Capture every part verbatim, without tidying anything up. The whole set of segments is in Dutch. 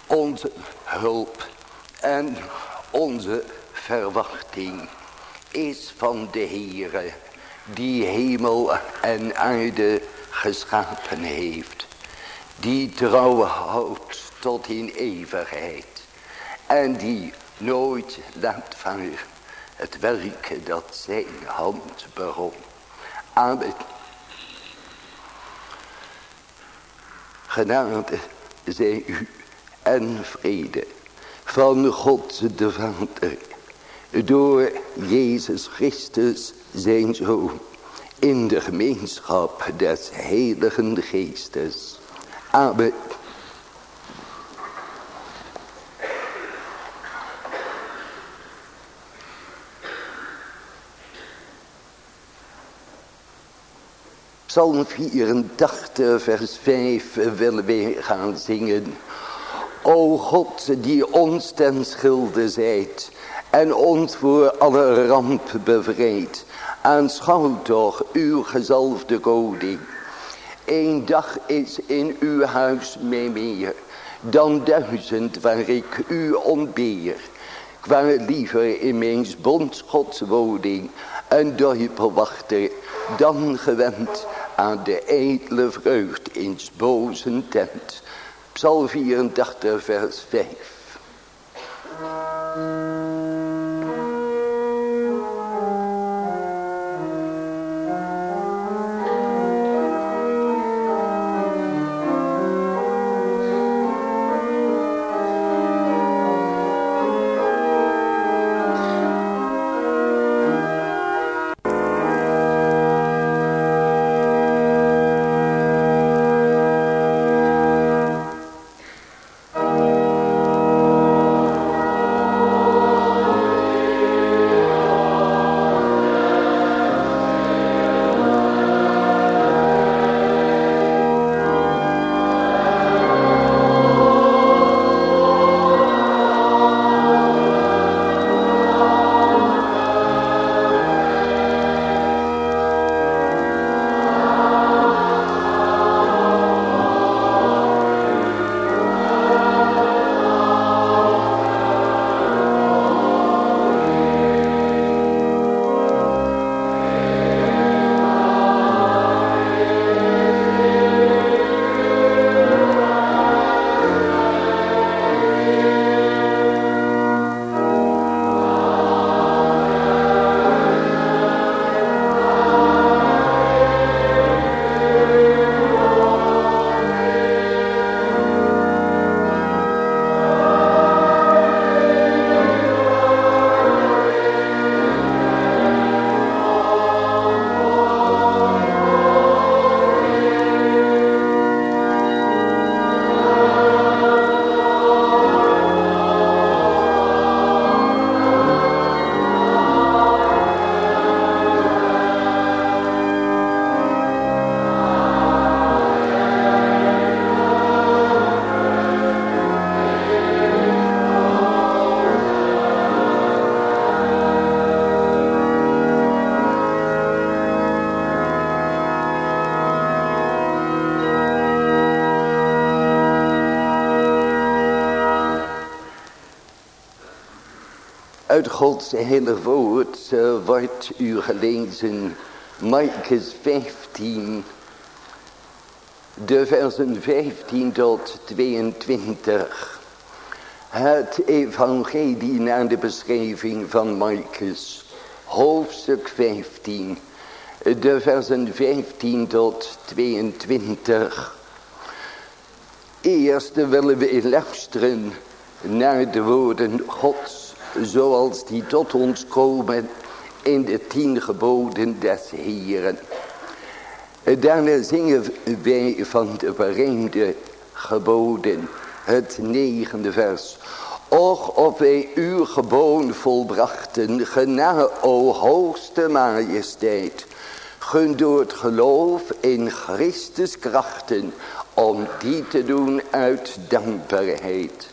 Onze hulp en onze verwachting is van de Heere, die hemel en aarde geschapen heeft, die trouw houdt tot in eeuwigheid en die nooit laat varen het werk dat zijn hand begon. Amen. Genade zij u en vrede van God de Vader door Jezus Christus zijn Zoon in de gemeenschap des Heiligen Geestes. Amen. Psalm vierentachtig vers vijf willen wij gaan zingen. O God die ons ten schilde zijt en ons voor alle ramp bevrijdt. Aanschouw toch uw gezalfde koning. Eén dag is in uw huis mij meer dan duizend waar ik u ontbeer. Ik ware liever in mijn bondsgods woning een duivelwachter dan gewend aan de edele vreugd in 's bozen tent. Psalm vierentachtig vers vijf. Uit Gods hele woord uh, wordt u gelezen Markus vijftien, de versen vijftien tot tweeëntwintig. Het evangelie naar de beschrijving van Markus, hoofdstuk vijftien, de versen vijftien tot tweeëntwintig. Eerst willen we luisteren naar de woorden Gods, zoals die tot ons komen in de tien geboden des Heeren. Daarna zingen wij van de bereinde geboden, het negende vers. Och, of wij uw geboden volbrachten, gena, o hoogste majesteit. Gun door het geloof in Christus krachten, om die te doen uit dankbaarheid.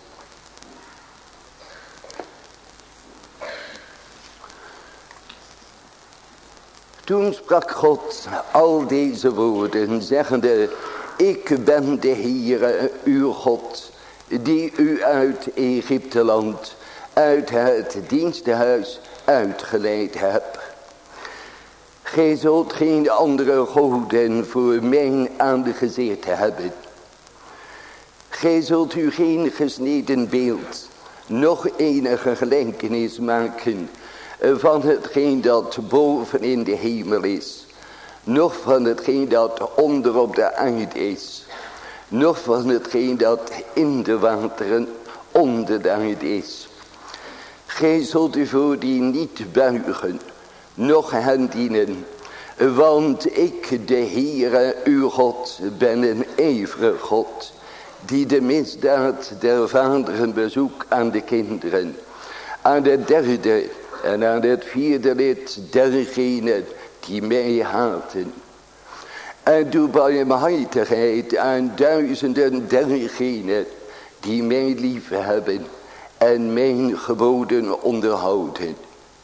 Toen sprak God al deze woorden, zeggende, ik ben de Heere, uw God, die u uit Egypteland, uit het dienstenhuis uitgeleid hebt. Gij zult geen andere goden voor mijn aangezicht hebben. Gij zult u geen gesneden beeld, nog enige gelijkenis maken van hetgeen dat boven in de hemel is, nog van hetgeen dat onder op de aarde is, nog van hetgeen dat in de wateren onder de aarde is. Gij zult u voor die niet buigen, noch hen dienen, want ik, de Heere, uw God, ben een ijverig God, die de misdaad der vaderen bezoekt aan de kinderen, aan het derde en aan het vierde lid dergenen die mij haten. En doe barmhartigheid aan duizenden dergenen die mij lief hebben en mijn geboden onderhouden.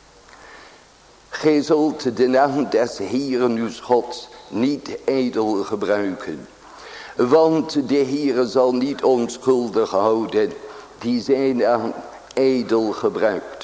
Gij zult de naam des Heeren uw Gods niet ijdel gebruiken, want de Heere zal niet onschuldig houden die zijn naam ijdel gebruikt.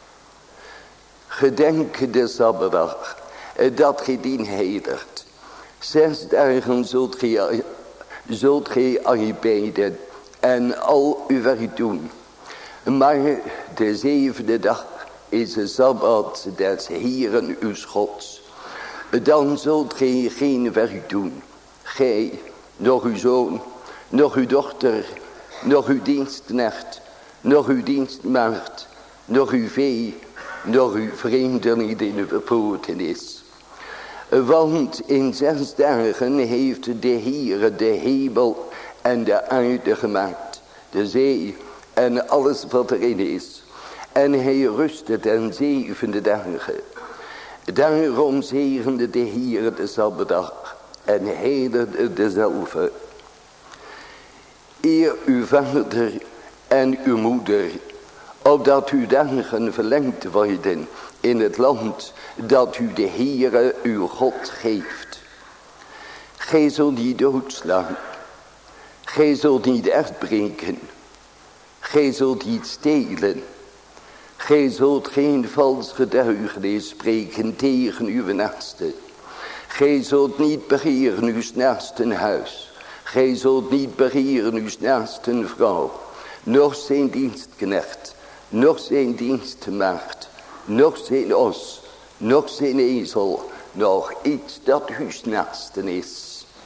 Gedenk de Sabbatdag, dat gij dien heiligt. Zes dagen zult gij, zult gij arbeiden en al uw werk doen. Maar de zevende dag is de Sabbat des Heeren uw Gods. Dan zult gij geen werk doen. Gij, nog uw zoon, nog uw dochter, nog uw dienstknecht, nog uw dienstmaagd, nog uw vee, nog uw vreemdeling die in uw poorten is. Want in zes dagen heeft de Heere de hemel en de aarde gemaakt, de zee en alles wat erin is. En hij rustte ten zevende dagen. Daarom zegende de Heere de Sabbatdag en heiligde dezelve. Eer uw vader en uw moeder, opdat uw dagen verlengd worden in het land dat u de Heere uw God geeft. Gij zult niet doodslaan. Gij zult niet uitbreken. Gij zult niet stelen. Gij zult geen vals getuigenis spreken tegen uw naaste. Gij zult niet begeren uw naasten huis. Gij zult niet begeren uw naasten vrouw. Nog zijn dienstknecht. Nog zijn dienstmaagd. Nog zijn os. Nog zijn ezel. Nog iets dat uw naasten is.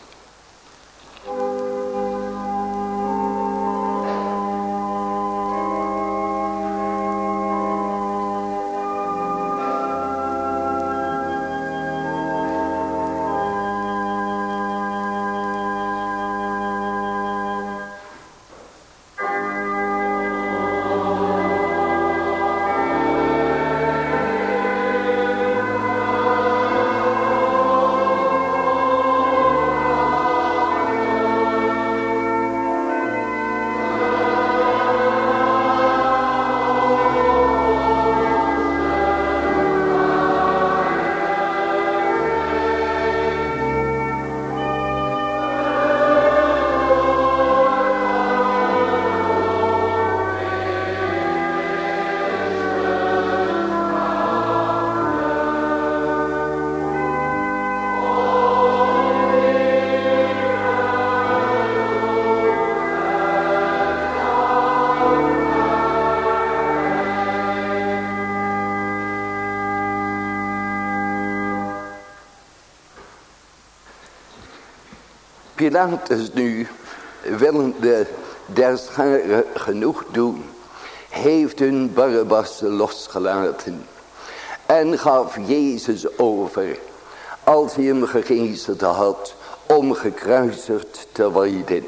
Pilatus nu, willende der schare genoeg doen, heeft hun Barabbas losgelaten en gaf Jezus over, als hij hem gegezeld had, om gekruisigd te worden.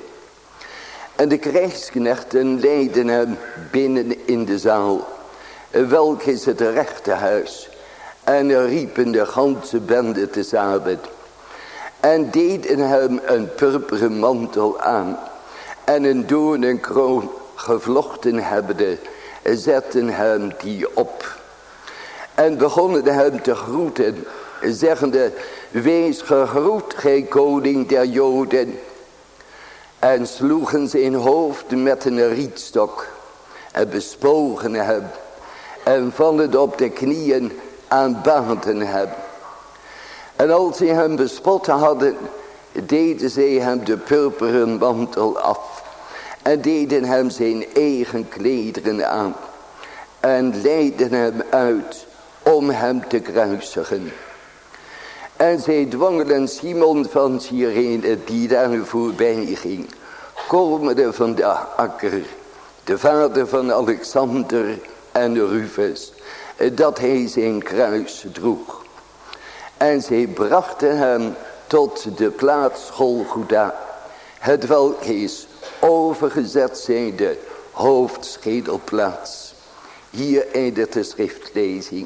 En de krijgsknechten leidden hem binnen in de zaal, welk is het rechterhuis, en riepen de ganse bende tezamen. En deden hem een purperen mantel aan. En een doornenkroon gevlochten hebbende, zetten hem die op. En begonnen hem te groeten, zeggende, wees gegroet, gij koning der Joden. En sloegen zijn hoofd met een rietstok. En bespogen hem. En vallend op de knieën aanbaden hem. En als ze hem bespot hadden, deden zij hem de purperen mantel af. En deden hem zijn eigen klederen aan. En leidden hem uit om hem te kruisigen. En zij dwongelen Simon van Cyrene, die daar voorbij ging, komende van de akker, de vader van Alexander en Rufus, dat hij zijn kruis droeg. En zij brachten hem tot de plaats Golgotha, het welk is overgezet zijnde hoofdschedelplaats. Hier eindigt de schriftlezing.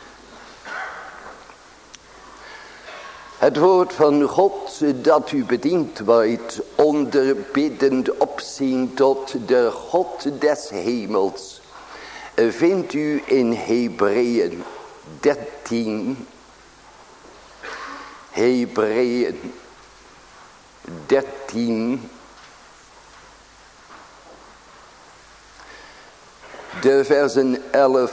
Het woord van God dat u bediend wordt onder biddend opzien tot de God des hemels, vindt u in Hebreeën dertien. Hebreeën dertien. De versen elf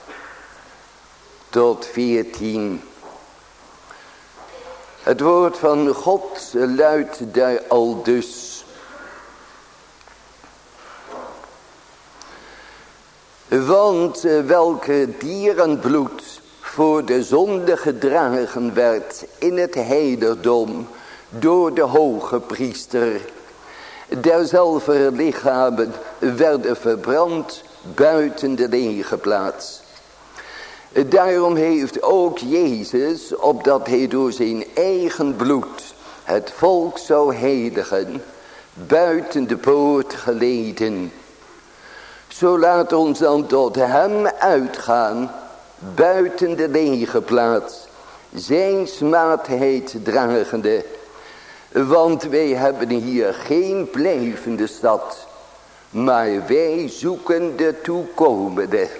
tot veertien. Het woord van God luidt daar al dus. Want welke dierenbloed voor de zonde gedragen werd in het heiligdom door de hoge priester, derzelfde lichamen werden verbrand buiten de legerplaats. Daarom heeft ook Jezus, opdat hij door zijn eigen bloed het volk zou heiligen, buiten de poort geleden. Zo laat ons dan tot hem uitgaan, buiten de legerplaats, zijn smaadheid dragende. Want wij hebben hier geen blijvende stad, maar wij zoeken de toekomende.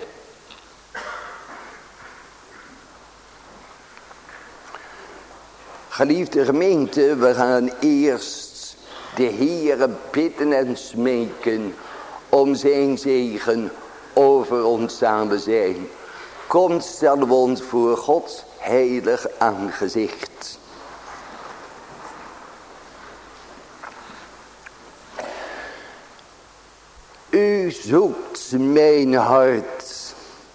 Geliefde gemeente, we gaan eerst de Heere bidden en smeken om zijn zegen over ons samen zijn. Kom, stellen we ons voor Gods heilig aangezicht. U zoekt mijn hart,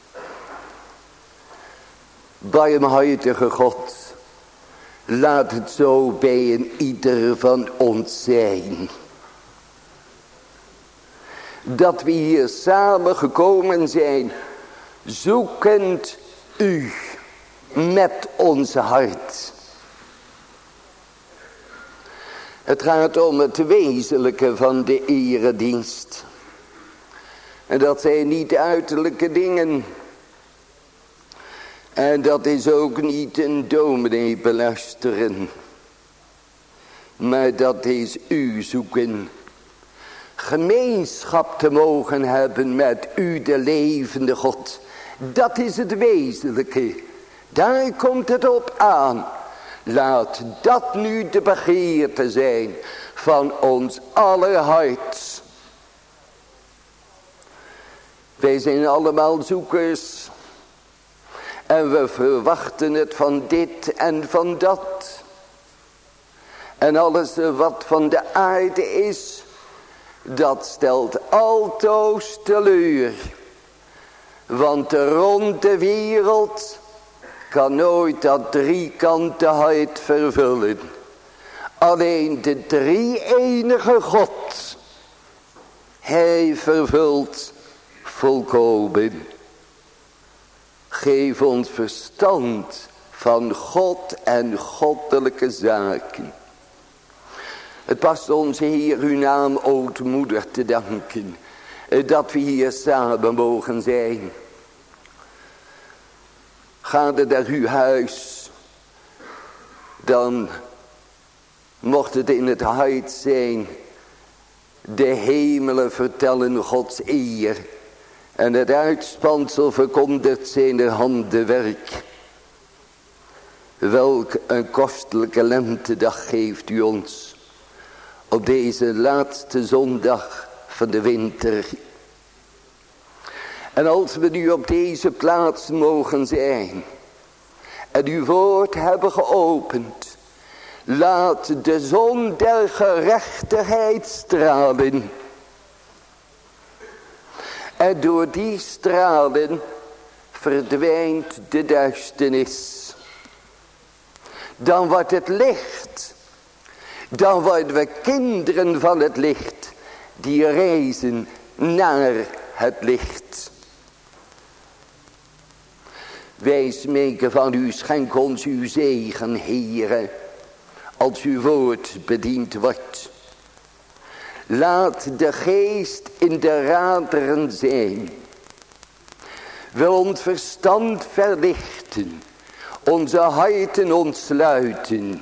barmhartige God. Laat het zo bij een ieder van ons zijn. Dat we hier samen gekomen zijn, zoekend u met ons hart. Het gaat om het wezenlijke van de eredienst. En dat zijn niet uiterlijke dingen. En dat is ook niet een dominee beluisteren. Maar dat is u zoeken. Gemeenschap te mogen hebben met u, de levende God. Dat is het wezenlijke. Daar komt het op aan. Laat dat nu de begeerte zijn van ons aller hart. Wij zijn allemaal zoekers. En we verwachten het van dit en van dat. En alles wat van de aarde is, dat stelt altoos teleur. Want de ronde wereld kan nooit dat driekantigheid vervullen. Alleen de drie-enige God, hij vervult volkomen. Geef ons verstand van God en goddelijke zaken. Het past ons Heer uw naam ootmoedig te danken, dat we hier samen mogen zijn. Gaande naar uw huis, dan mocht het in het hart zijn, de hemelen vertellen Gods eer. En het uitspansel verkondigt zijn handenwerk. Welk een kostelijke lentedag geeft u ons. Op deze laatste zondag van de winter. En als we nu op deze plaats mogen zijn. En uw woord hebben geopend. Laat de zon der gerechtigheid stralen. En door die stralen verdwijnt de duisternis. Dan wordt het licht. Dan worden we kinderen van het licht. Die reizen naar het licht. Wij smeken van u, schenk ons uw zegen, Heere. Als uw woord bediend wordt. Laat de geest in de raderen zijn. Wil ons verstand verlichten. Onze harten ontsluiten.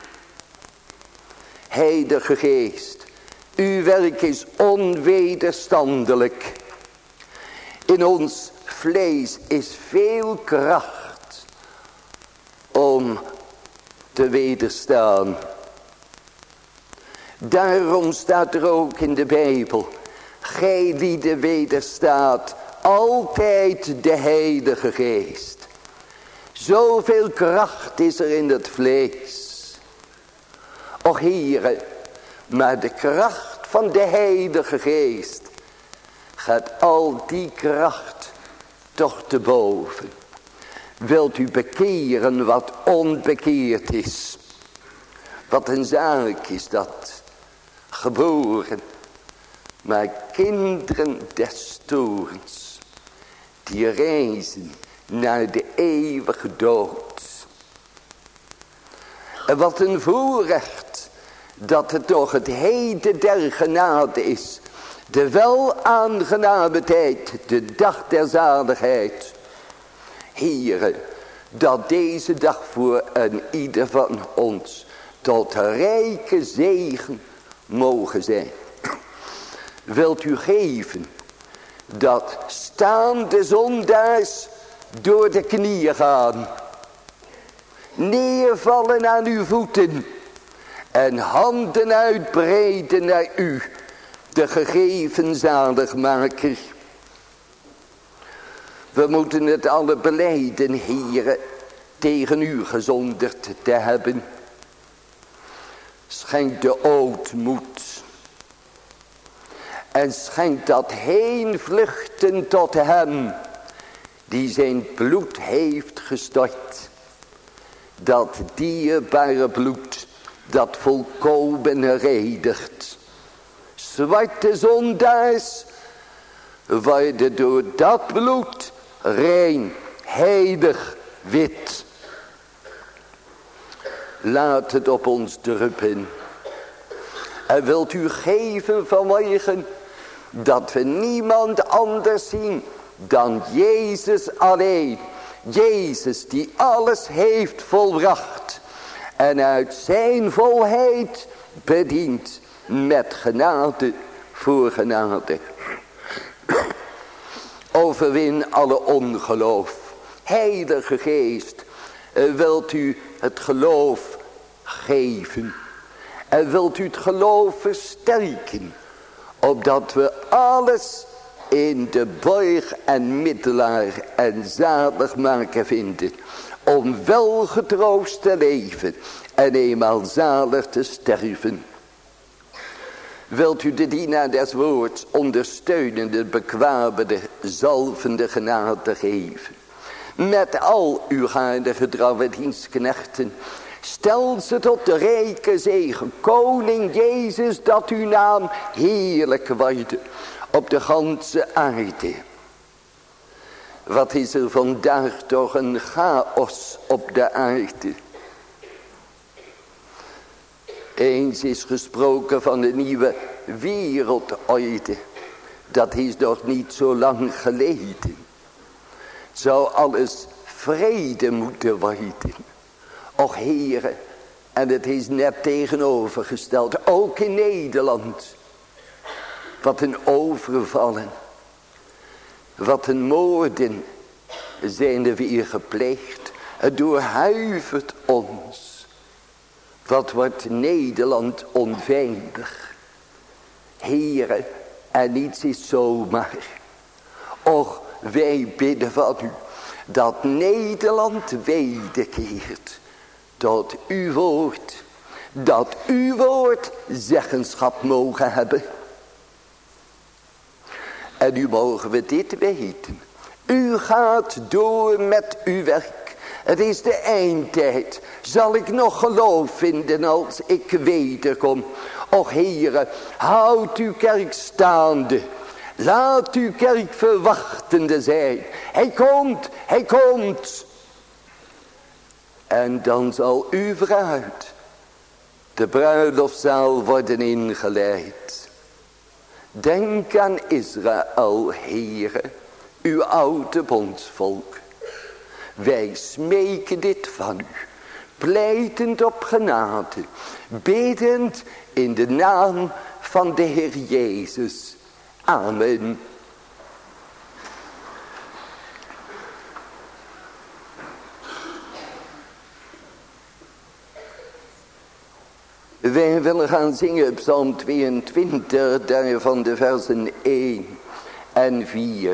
Heilige Geest, uw werk is onwederstandelijk. In ons vlees is veel kracht om te wederstaan. Daarom staat er ook in de Bijbel, gij die de wederstaat, altijd de Heilige Geest. Zoveel kracht is er in het vlees. Och Heere, maar de kracht van de Heilige Geest gaat al die kracht toch te boven. Wilt u bekeren wat onbekeerd is? Wat een zaak is dat. Geboren, maar kinderen des toorns. Die reizen naar de eeuwige dood. En wat een voorrecht dat het toch het heden der genade is. De wel aangename tijd, de dag der zaligheid. Heere, dat deze dag voor een ieder van ons tot rijke zegen mogen zijn. Wilt u geven dat staande zondaars door de knieën gaan. Neervallen aan uw voeten. En handen uitbreiden naar u. De gegeven zaligmaker. We moeten het alle belijden, Heere, tegen u gezonderd te hebben. Schenk de ootmoed. En schenk dat heen vluchten tot hem. Die zijn bloed heeft gestort. Dat dierbare bloed. Dat volkomen redigt. Zwarte zondaars worden door dat bloed rein, heilig, wit. Laat het op ons druppen. En wilt u geven vanmorgen dat we niemand anders zien dan Jezus alleen. Jezus die alles heeft volbracht. En uit zijn volheid bedient met genade voor genade. Overwin alle ongeloof. Heilige Geest, wilt u het geloof geven. En wilt u het geloof versterken. Opdat we alles in de borg en middelaar en zaligmaker vinden. Om wel getroost te leven en eenmaal zalig te sterven. Wilt u de dienaar des woords ondersteunende, bekwamende, zalvende genade geven. Met al uw gaarde getrouwe dienstknechten. Stel ze tot de rijke zegen. Koning Jezus, dat uw naam heerlijk wordt op de ganse aarde. Wat is er vandaag toch een chaos op de aarde. Eens is gesproken van de nieuwe wereldorde. Dat is nog niet zo lang geleden. Zou alles vrede moeten worden. Och Heere, en het is net tegenovergesteld. Ook in Nederland. Wat een overvallen. Wat een moorden zijn er weer gepleegd. Het doorhuivert ons. Wat wordt Nederland onveilig. Heere, en niets is zomaar. Och, wij bidden van u dat Nederland wederkeert tot uw woord. Dat uw woord zeggenschap mogen hebben. En nu mogen we dit weten. U gaat door met uw werk. Het is de eindtijd. Zal ik nog geloof vinden als ik wederkom? Och Heere, houd uw kerk staande. Laat uw kerk verwachtende zijn. Hij komt, hij komt. En dan zal uw bruid de bruiloftzaal worden ingeleid. Denk aan Israël, Heere, uw oude bondsvolk. Wij smeken dit van u, pleitend op genade, biddend in de naam van de Heer Jezus. Amen. Wij willen gaan zingen Psalm tweeëntwintig, daarvan de versen één en vier.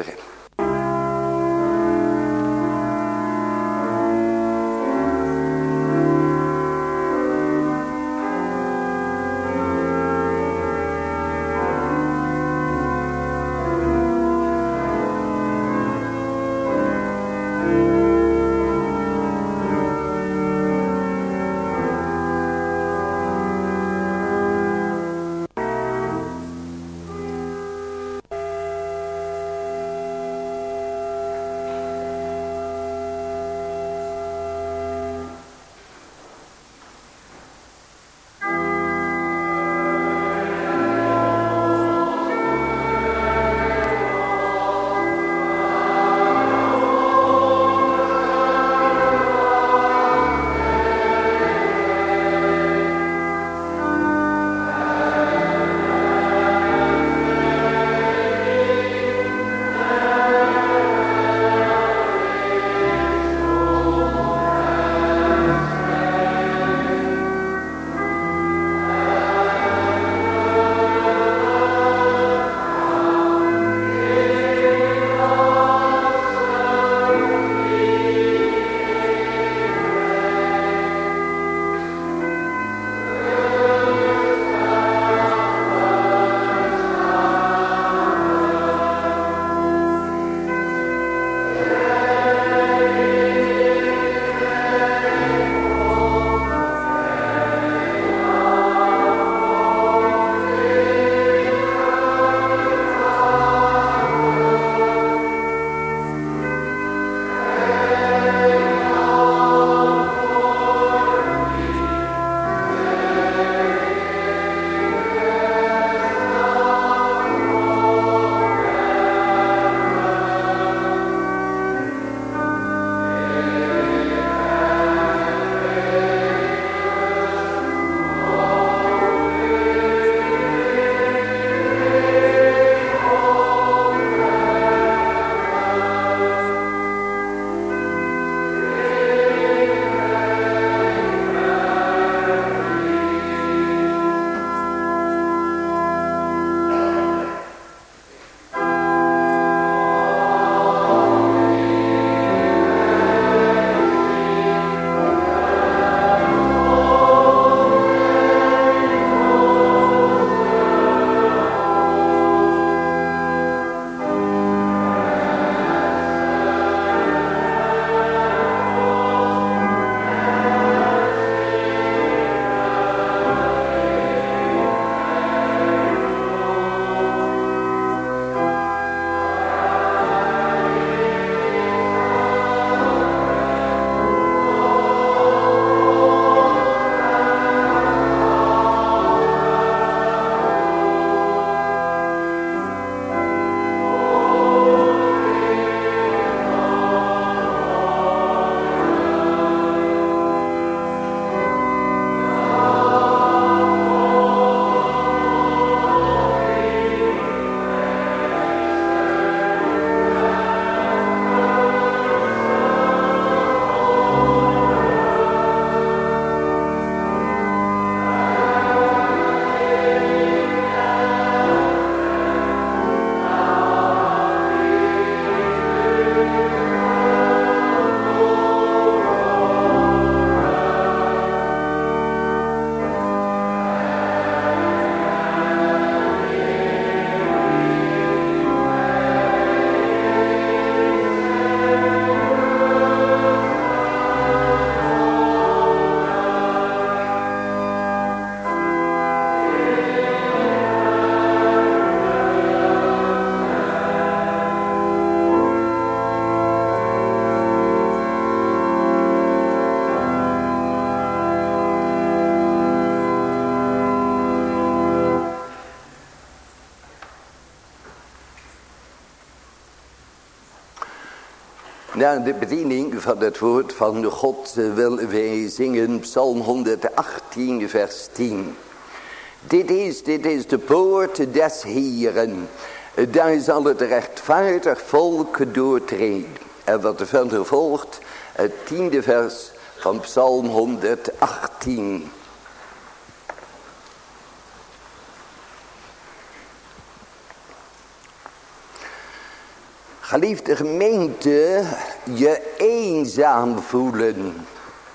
Na de bediening van het woord van de God willen wij zingen Psalm honderdachttien vers tien. Dit is, dit is de poort des Heeren. Daar zal het rechtvaardig volk doortreden. En wat er verder volgt, het tiende vers van Psalm honderdachttien. Geliefde gemeente, je eenzaam voelen.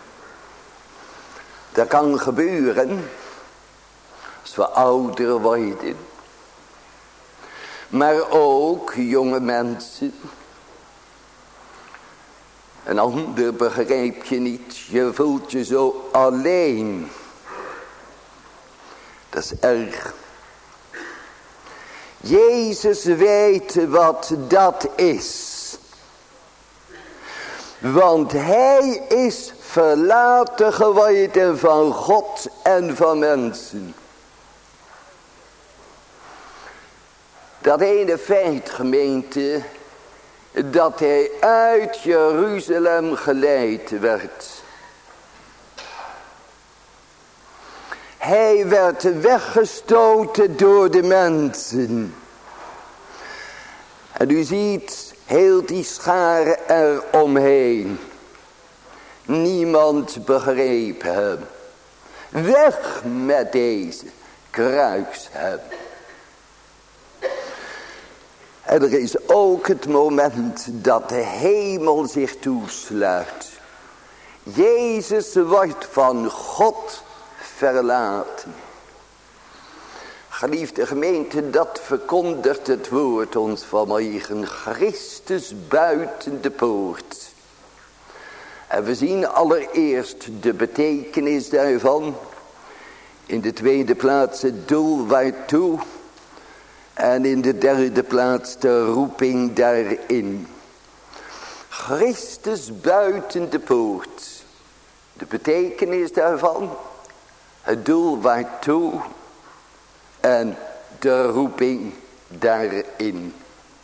Dat kan gebeuren als we ouder worden. Maar ook jonge mensen. Een ander begrijp je niet. Je voelt je zo alleen. Dat is erg. Jezus weet wat dat is. Want hij is verlaten geworden van God en van mensen. Dat ene feit, gemeente, dat hij uit Jeruzalem geleid werd. Hij werd weggestoten door de mensen. En u ziet heel die schare eromheen. Niemand begreep hem. Weg met deze, kruis hem. En er is ook het moment dat de hemel zich toesluit. Jezus wordt van God verlaten. Geliefde gemeente, dat verkondigt het woord ons vanmorgen. Christus buiten de poort. En we zien allereerst de betekenis daarvan. In de tweede plaats het doel waartoe. En in de derde plaats de roeping daarin. Christus buiten de poort. De betekenis daarvan. Het doel waartoe. En de roeping daarin.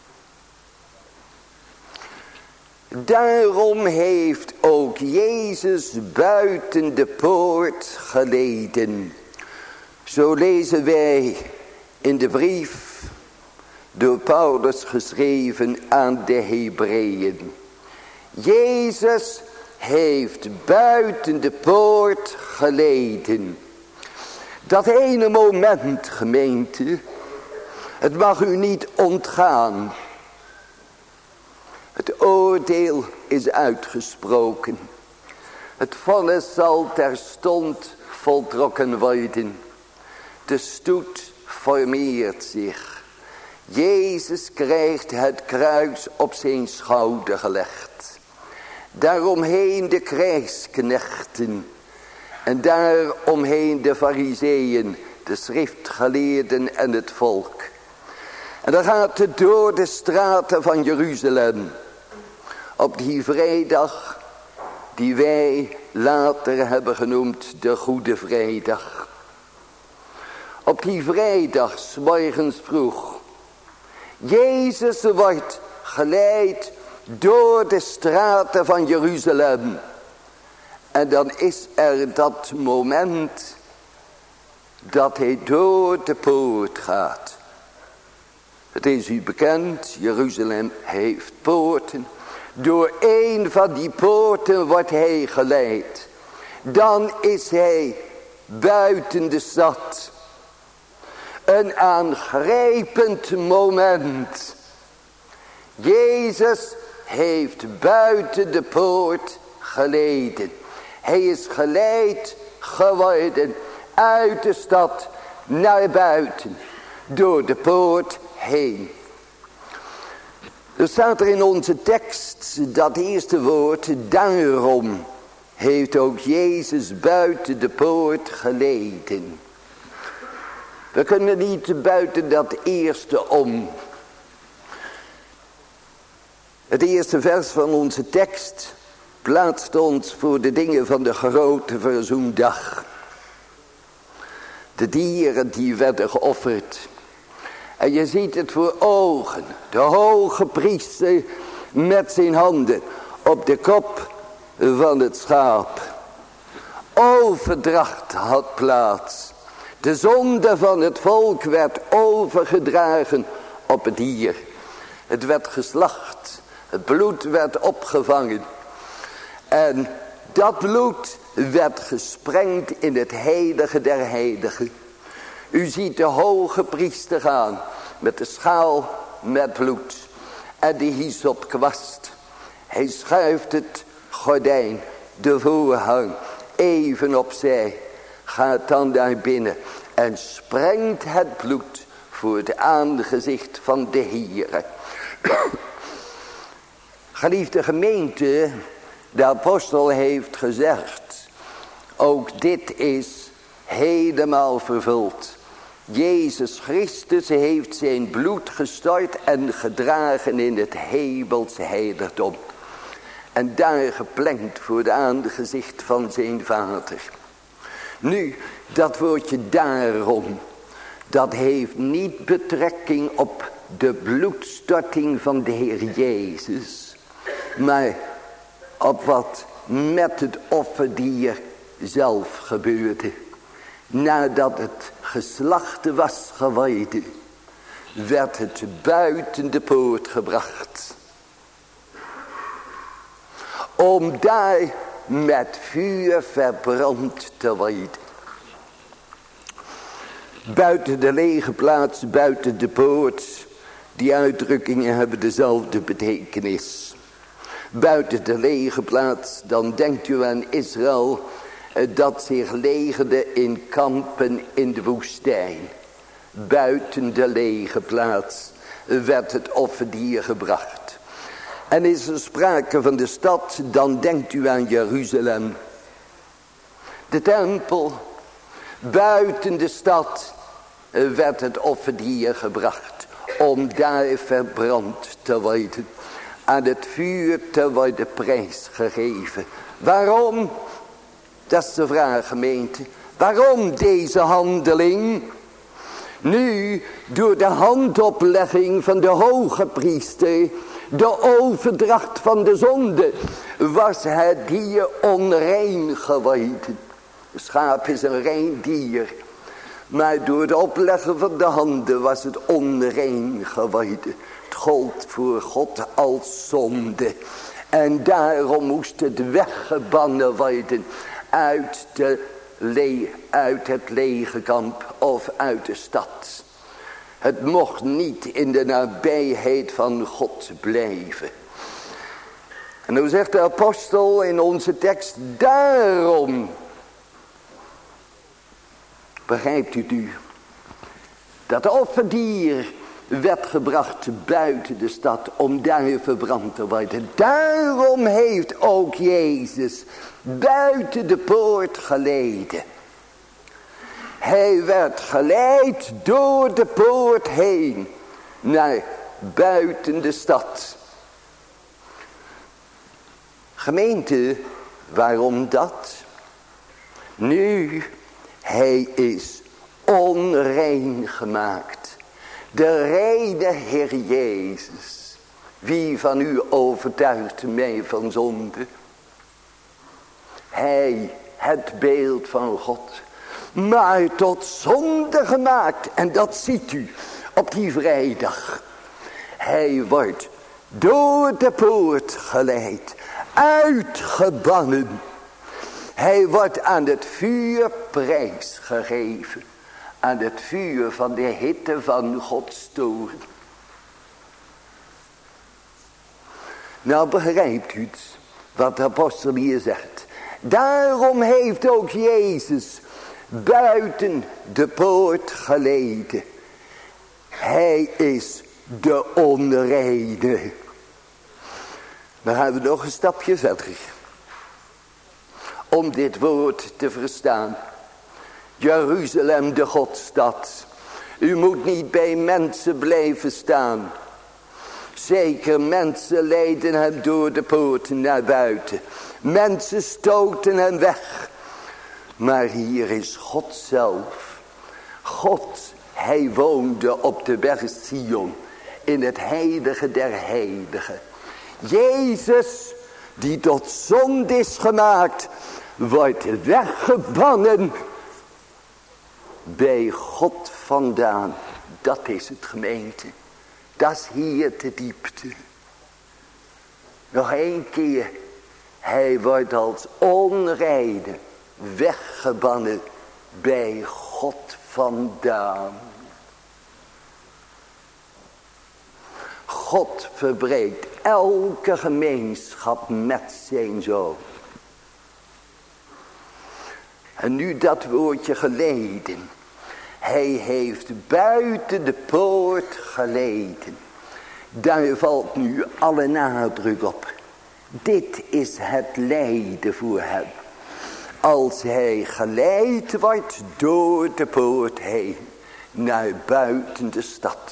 Daarom heeft ook Jezus buiten de poort geleden. Zo lezen wij in de brief door Paulus geschreven aan de Hebreeën. Jezus heeft buiten de poort geleden. Dat ene moment, gemeente, het mag u niet ontgaan. Het oordeel is uitgesproken. Het vonnis zal terstond voltrokken worden. De stoet formeert zich. Jezus krijgt het kruis op zijn schouder gelegd. Daaromheen de krijgsknechten. En daaromheen de fariseeën, de schriftgeleerden en het volk. En dan gaat het door de straten van Jeruzalem. Op die vrijdag die wij later hebben genoemd de Goede Vrijdag. Op die vrijdag, 's morgens vroeg. Jezus wordt geleid door de straten van Jeruzalem. En dan is er dat moment dat hij door de poort gaat. Het is u bekend, Jeruzalem heeft poorten. Door een van die poorten wordt hij geleid. Dan is hij buiten de stad. Een aangrijpend moment. Jezus heeft buiten de poort geleden. Hij is geleid geworden uit de stad naar buiten. Door de poort heen. Er staat er in onze tekst dat eerste woord. Daarom heeft ook Jezus buiten de poort geleden. We kunnen niet buiten dat eerste om. Het eerste vers van onze tekst plaatst ons voor de dingen van de grote verzoendag. De dieren die werden geofferd. En je ziet het voor ogen. De hoge priester met zijn handen op de kop van het schaap. Overdracht had plaats. De zonde van het volk werd overgedragen op het dier. Het werd geslacht. Het bloed werd opgevangen. En dat bloed werd gesprengd in het heilige der heiligen. U ziet de hoge priester gaan met de schaal met bloed en de hyssopkwast. Hij schuift het gordijn, de voorhang, even opzij. Gaat dan daar binnen en sprengt het bloed voor het aangezicht van de Heere. Geliefde gemeente, de apostel heeft gezegd, ook dit is helemaal vervuld. Jezus Christus heeft zijn bloed gestort en gedragen in het hemelse heiligdom. En daar geplengd voor het aangezicht van zijn vader. Nu, dat woordje daarom, dat heeft niet betrekking op de bloedstorting van de Heer Jezus. Maar op wat met het offerdier zelf gebeurde. Nadat het geslacht was geworden, werd het buiten de poort gebracht. Om daar met vuur verbrand te worden. Buiten de lege plaats, buiten de poort. Die uitdrukkingen hebben dezelfde betekenis. Buiten de lege plaats, dan denkt u aan Israël, dat zich legerde in kampen in de woestijn. Buiten de lege plaats werd het offerdier gebracht. En is er sprake van de stad, dan denkt u aan Jeruzalem. De tempel, buiten de stad werd het offerdier gebracht. Om daar verbrand te worden. Aan het vuur te worden prijsgegeven. Waarom? Dat is de vraag, gemeente. Waarom deze handeling? Nu, door de handoplegging van de hoge priester, de overdracht van de zonde, was het dier onrein geworden. Het schaap is een rein dier. Maar door het opleggen van de handen was het onrein geworden. Het gold voor God als zonde. En daarom moest het weggebannen worden uit, de le- uit het legerkamp of uit de stad. Het mocht niet in de nabijheid van God blijven. En dan zegt de apostel in onze tekst, daarom, begrijpt u nu, dat offerdier werd gebracht buiten de stad om daar verbrand te worden. Daarom heeft ook Jezus buiten de poort geleden. Hij werd geleid door de poort heen naar buiten de stad. Gemeente, waarom dat? Nu, hij is onrein gemaakt. De reine Heer Jezus. Wie van u overtuigt mij van zonde? Hij, het beeld van God. Maar tot zonde gemaakt. En dat ziet u op die vrijdag. Hij wordt door de poort geleid. Uitgebannen. Hij wordt aan het vuur prijsgegeven. Aan het vuur van de hitte van Gods toorn. Nou begrijpt u het, wat de apostel hier zegt. Daarom heeft ook Jezus buiten de poort geleden. Hij is de onreine. Dan gaan we nog een stapje verder. Om dit woord te verstaan. Jeruzalem, de Godstad. U moet niet bij mensen blijven staan. Zeker mensen leiden hem door de poorten naar buiten. Mensen stoten hem weg. Maar hier is God zelf. God, hij woonde op de berg Sion. In het heilige der heiligen. Jezus die tot zonde is gemaakt, wordt weggebannen bij God vandaan. Dat is het, gemeente. Dat is hier de diepte. Nog één keer. Hij wordt als onreine weggebannen bij God vandaan. God verbreekt elke gemeenschap met zijn zoon. En nu dat woordje geleden. Hij heeft buiten de poort geleden. Daar valt nu alle nadruk op. Dit is het lijden voor hem. Als hij geleid wordt door de poort heen. Naar buiten de stad.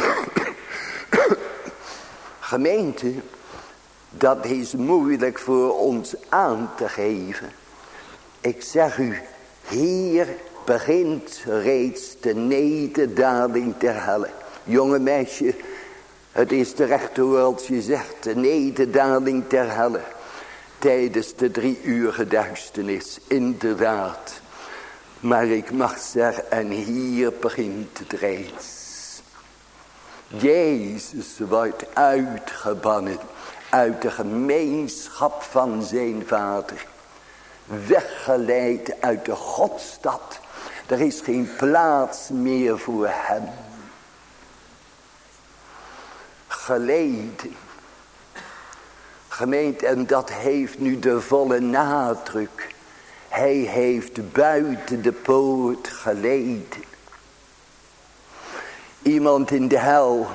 Gemeente. Dat is moeilijk voor ons aan te geven. Ik zeg u. Hier begint reeds de nederdaling ter helle. Jonge meisje. Het is terecht hoor als je zegt. De nederdaling ter helle. Tijdens de drie uur duisternis. Inderdaad. Maar ik mag zeggen. En hier begint het reeds. Jezus wordt uitgebannen. Uit de gemeenschap van zijn vader. Weggeleid uit de Godstad. Er is geen plaats meer voor hem. Geleden. Gemeente, en dat heeft nu de volle nadruk. Hij heeft buiten de poort geleden. Iemand in de hel.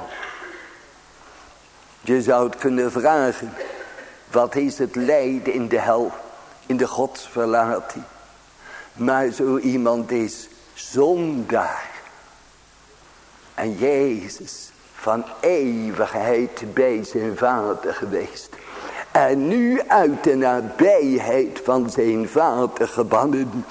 Je zou het kunnen vragen. Wat is het lijden in de hel? In de godsverlating. Maar zo iemand is zondaar. En Jezus van eeuwigheid bij zijn vader geweest. En nu uit de nabijheid van zijn vader gebannen.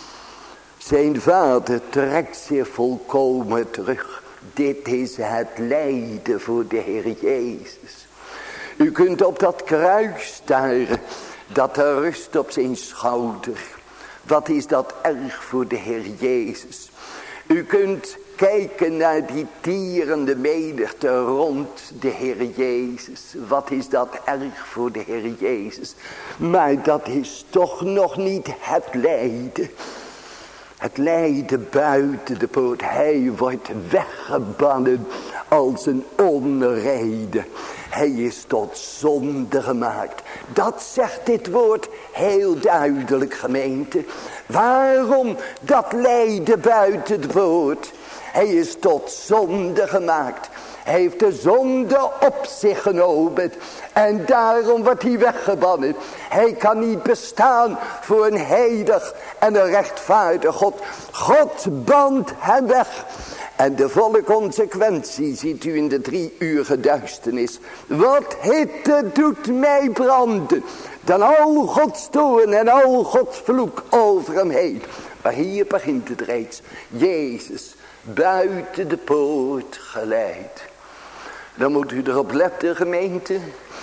Zijn vader trekt zich volkomen terug. Dit is het lijden voor de Heer Jezus. U kunt op dat kruis staren. Dat er rust op zijn schouder. Wat is dat erg voor de Heer Jezus. U kunt kijken naar die tierende menigte rond de Heer Jezus. Wat is dat erg voor de Heer Jezus. Maar dat is toch nog niet het lijden. Het lijden buiten de poort. Hij wordt weggebannen als een onreine. Hij is tot zonde gemaakt. Dat zegt dit woord heel duidelijk, gemeente. Waarom dat lijden buiten de poort? Hij is tot zonde gemaakt. Hij heeft de zonde op zich genomen. En daarom wordt hij weggebannen. Hij kan niet bestaan voor een heilig en een rechtvaardig God. God bandt hem weg. En de volle consequentie ziet u in de drie uur duisternis. Wat hitte doet mij branden. Dan al Gods toorn en al Gods vloek over hem heen. Maar hier begint het reeds. Jezus buiten de poort geleid. Dan moet u erop letten, gemeente.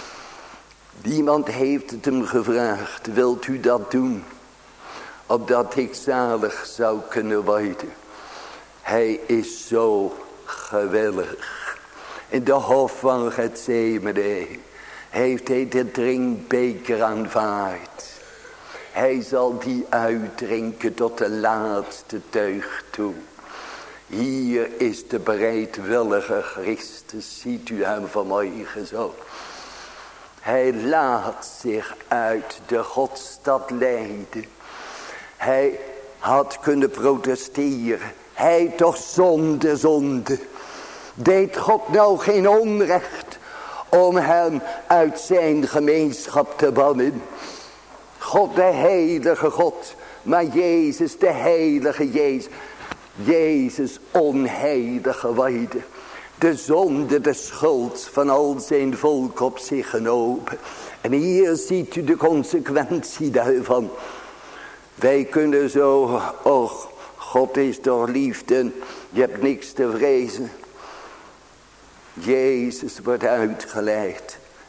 Iemand heeft het hem gevraagd. Wilt u dat doen? Opdat ik zalig zou kunnen worden. Hij is zo gewillig. In de hof van Gethsemane heeft hij de drinkbeker aanvaard. Hij zal die uitdrinken tot de laatste teug toe. Hier is de bereidwillige Christus. Ziet u hem vanmorgen zo. Hij laat zich uit de Godstad leiden. Hij had kunnen protesteren. Hij toch zonde, zonde. Deed God nou geen onrecht om hem uit zijn gemeenschap te bannen. God de heilige God. Maar Jezus de heilige Jezus. Jezus onheilig geworden. De zonde, de schuld van al zijn volk op zich genomen. En hier ziet u de consequentie daarvan. Wij kunnen zo, och, God is toch liefde, je hebt niks te vrezen. Jezus wordt uitgeleid.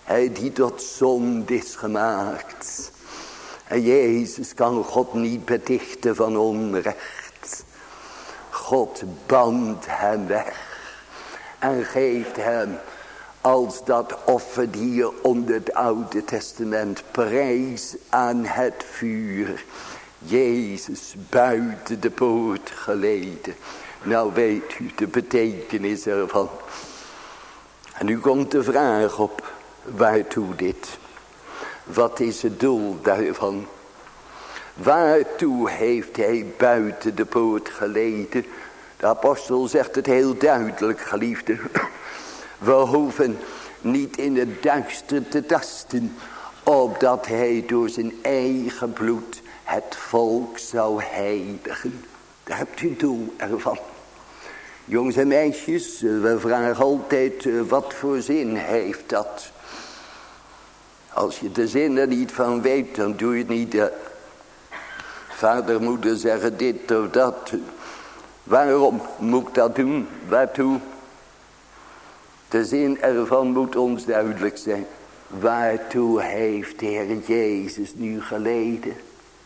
Hij die tot zonde is gemaakt. En Jezus kan God niet betichten van onrecht. God bandt hem weg. En geeft hem als dat offerdier onder het Oude Testament prijs aan het vuur. Jezus buiten de poort geleden. Nou weet u de betekenis ervan. En nu komt de vraag op. Waartoe dit? Wat is het doel daarvan? Waartoe heeft hij buiten de poort geleden? De apostel zegt het heel duidelijk, geliefde. We hoeven niet in het duister te tasten, opdat hij door zijn eigen bloed het volk zou heiligen. Daar hebt u het doel ervan. Jongens en meisjes, we vragen altijd, wat voor zin heeft dat? Als je de zin er niet van weet, dan doe je het niet. Uh, vader, moeder zeggen dit of dat. Waarom moet ik dat doen? Waartoe? De zin ervan moet ons duidelijk zijn. Waartoe heeft de Heer Jezus nu geleden?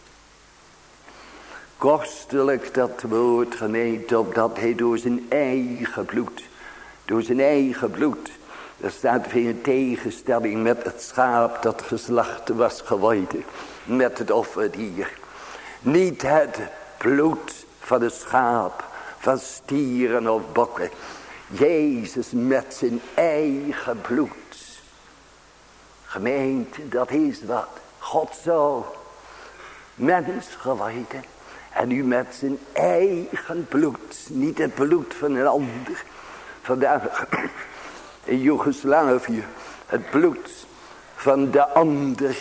Kostelijk dat woord, gemeente, opdat hij door zijn eigen bloed, door zijn eigen bloed, er staat weer in tegenstelling met het schaap dat geslacht was geworden, met het offerdier. Niet het bloed van het schaap, van stieren of bokken. Jezus met zijn eigen bloed. Gemeente, dat is wat. God zo mens geworden. En nu met zijn eigen bloed. Niet het bloed van een ander. Vandaag in Joegoslavië. Het bloed van de ander.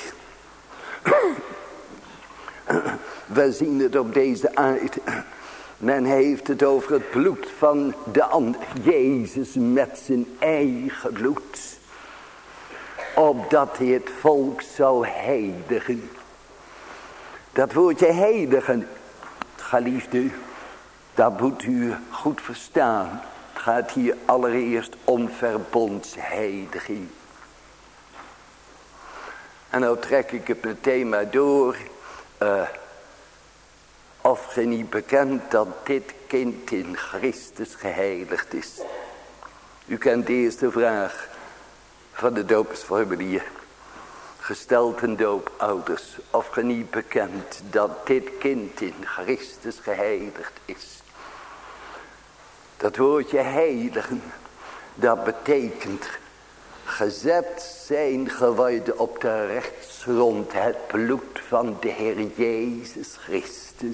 We zien het op deze aarde. Men heeft het over het bloed van de ander. Jezus met zijn eigen bloed. Opdat hij het volk zou heiligen. Dat woordje heiligen, geliefde, dat moet u goed verstaan. Het gaat hier allereerst om verbondsheiliging. En nou trek ik het meteen maar door. Uh, of ge niet bekend dat dit kind in Christus geheiligd is. U kent de eerste vraag van de doopsformulier. Gesteld een doopouders. Of ge niet bekend dat dit kind in Christus geheiligd is. Dat woordje heiligen, dat betekent gezet zijn geworden op de rechtsgrond, het bloed van de Heer Jezus Christus.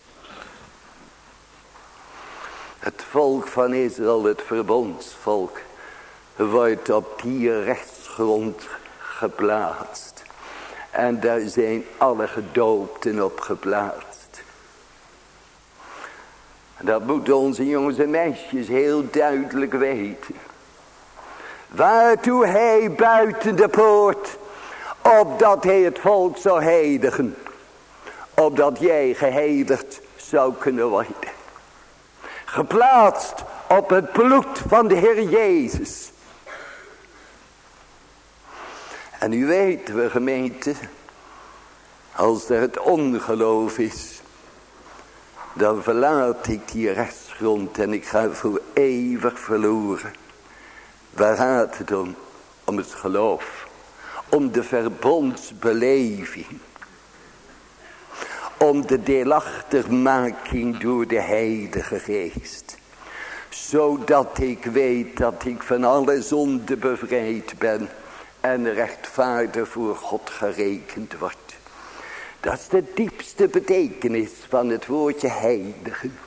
Het volk van Israël, het verbondsvolk, wordt op die rechtsgrond geplaatst. En daar zijn alle gedoopten op geplaatst. Dat moeten onze jongens en meisjes heel duidelijk weten. Waartoe hij buiten de poort, opdat hij het volk zou heiligen. Opdat jij geheiligd zou kunnen worden. Geplaatst op het bloed van de Heer Jezus. En u weet, we gemeente, als er het ongeloof is, dan verlaat ik die rechtsgrond en ik ga voor eeuwig verloren. Waar gaat het om? Om het geloof. Om de verbondsbeleving. Om de deelachtigmaking door de Heilige Geest. Zodat ik weet dat ik van alle zonde bevrijd ben. En rechtvaardig voor God gerekend wordt. Dat is de diepste betekenis van het woordje heiligen.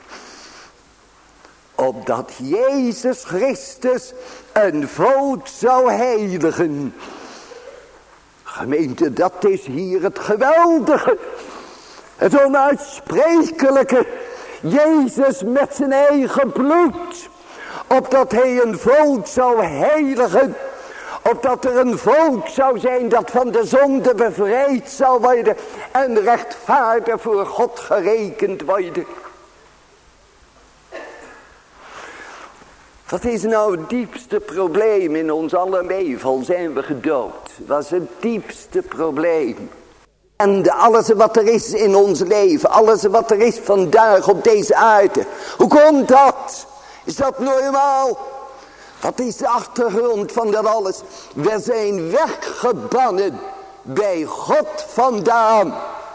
Opdat Jezus Christus een volk zou heiligen. Gemeente, dat is hier het geweldige. Het onuitsprekelijke. Jezus met zijn eigen bloed. Opdat hij een volk zou heiligen. Opdat er een volk zou zijn dat van de zonde bevrijd zou worden. En rechtvaardig voor God gerekend worden. Wat is nou het diepste probleem in ons aller leven? Al zijn we gedood. Wat is het diepste probleem? En de, alles wat er is in ons leven. Alles wat er is vandaag op deze aarde. Hoe komt dat? Is dat normaal? Wat is de achtergrond van dat alles? We zijn weggebannen bij God vandaan.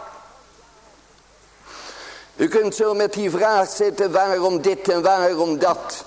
U kunt zo met die vraag zitten, waarom dit en waarom dat?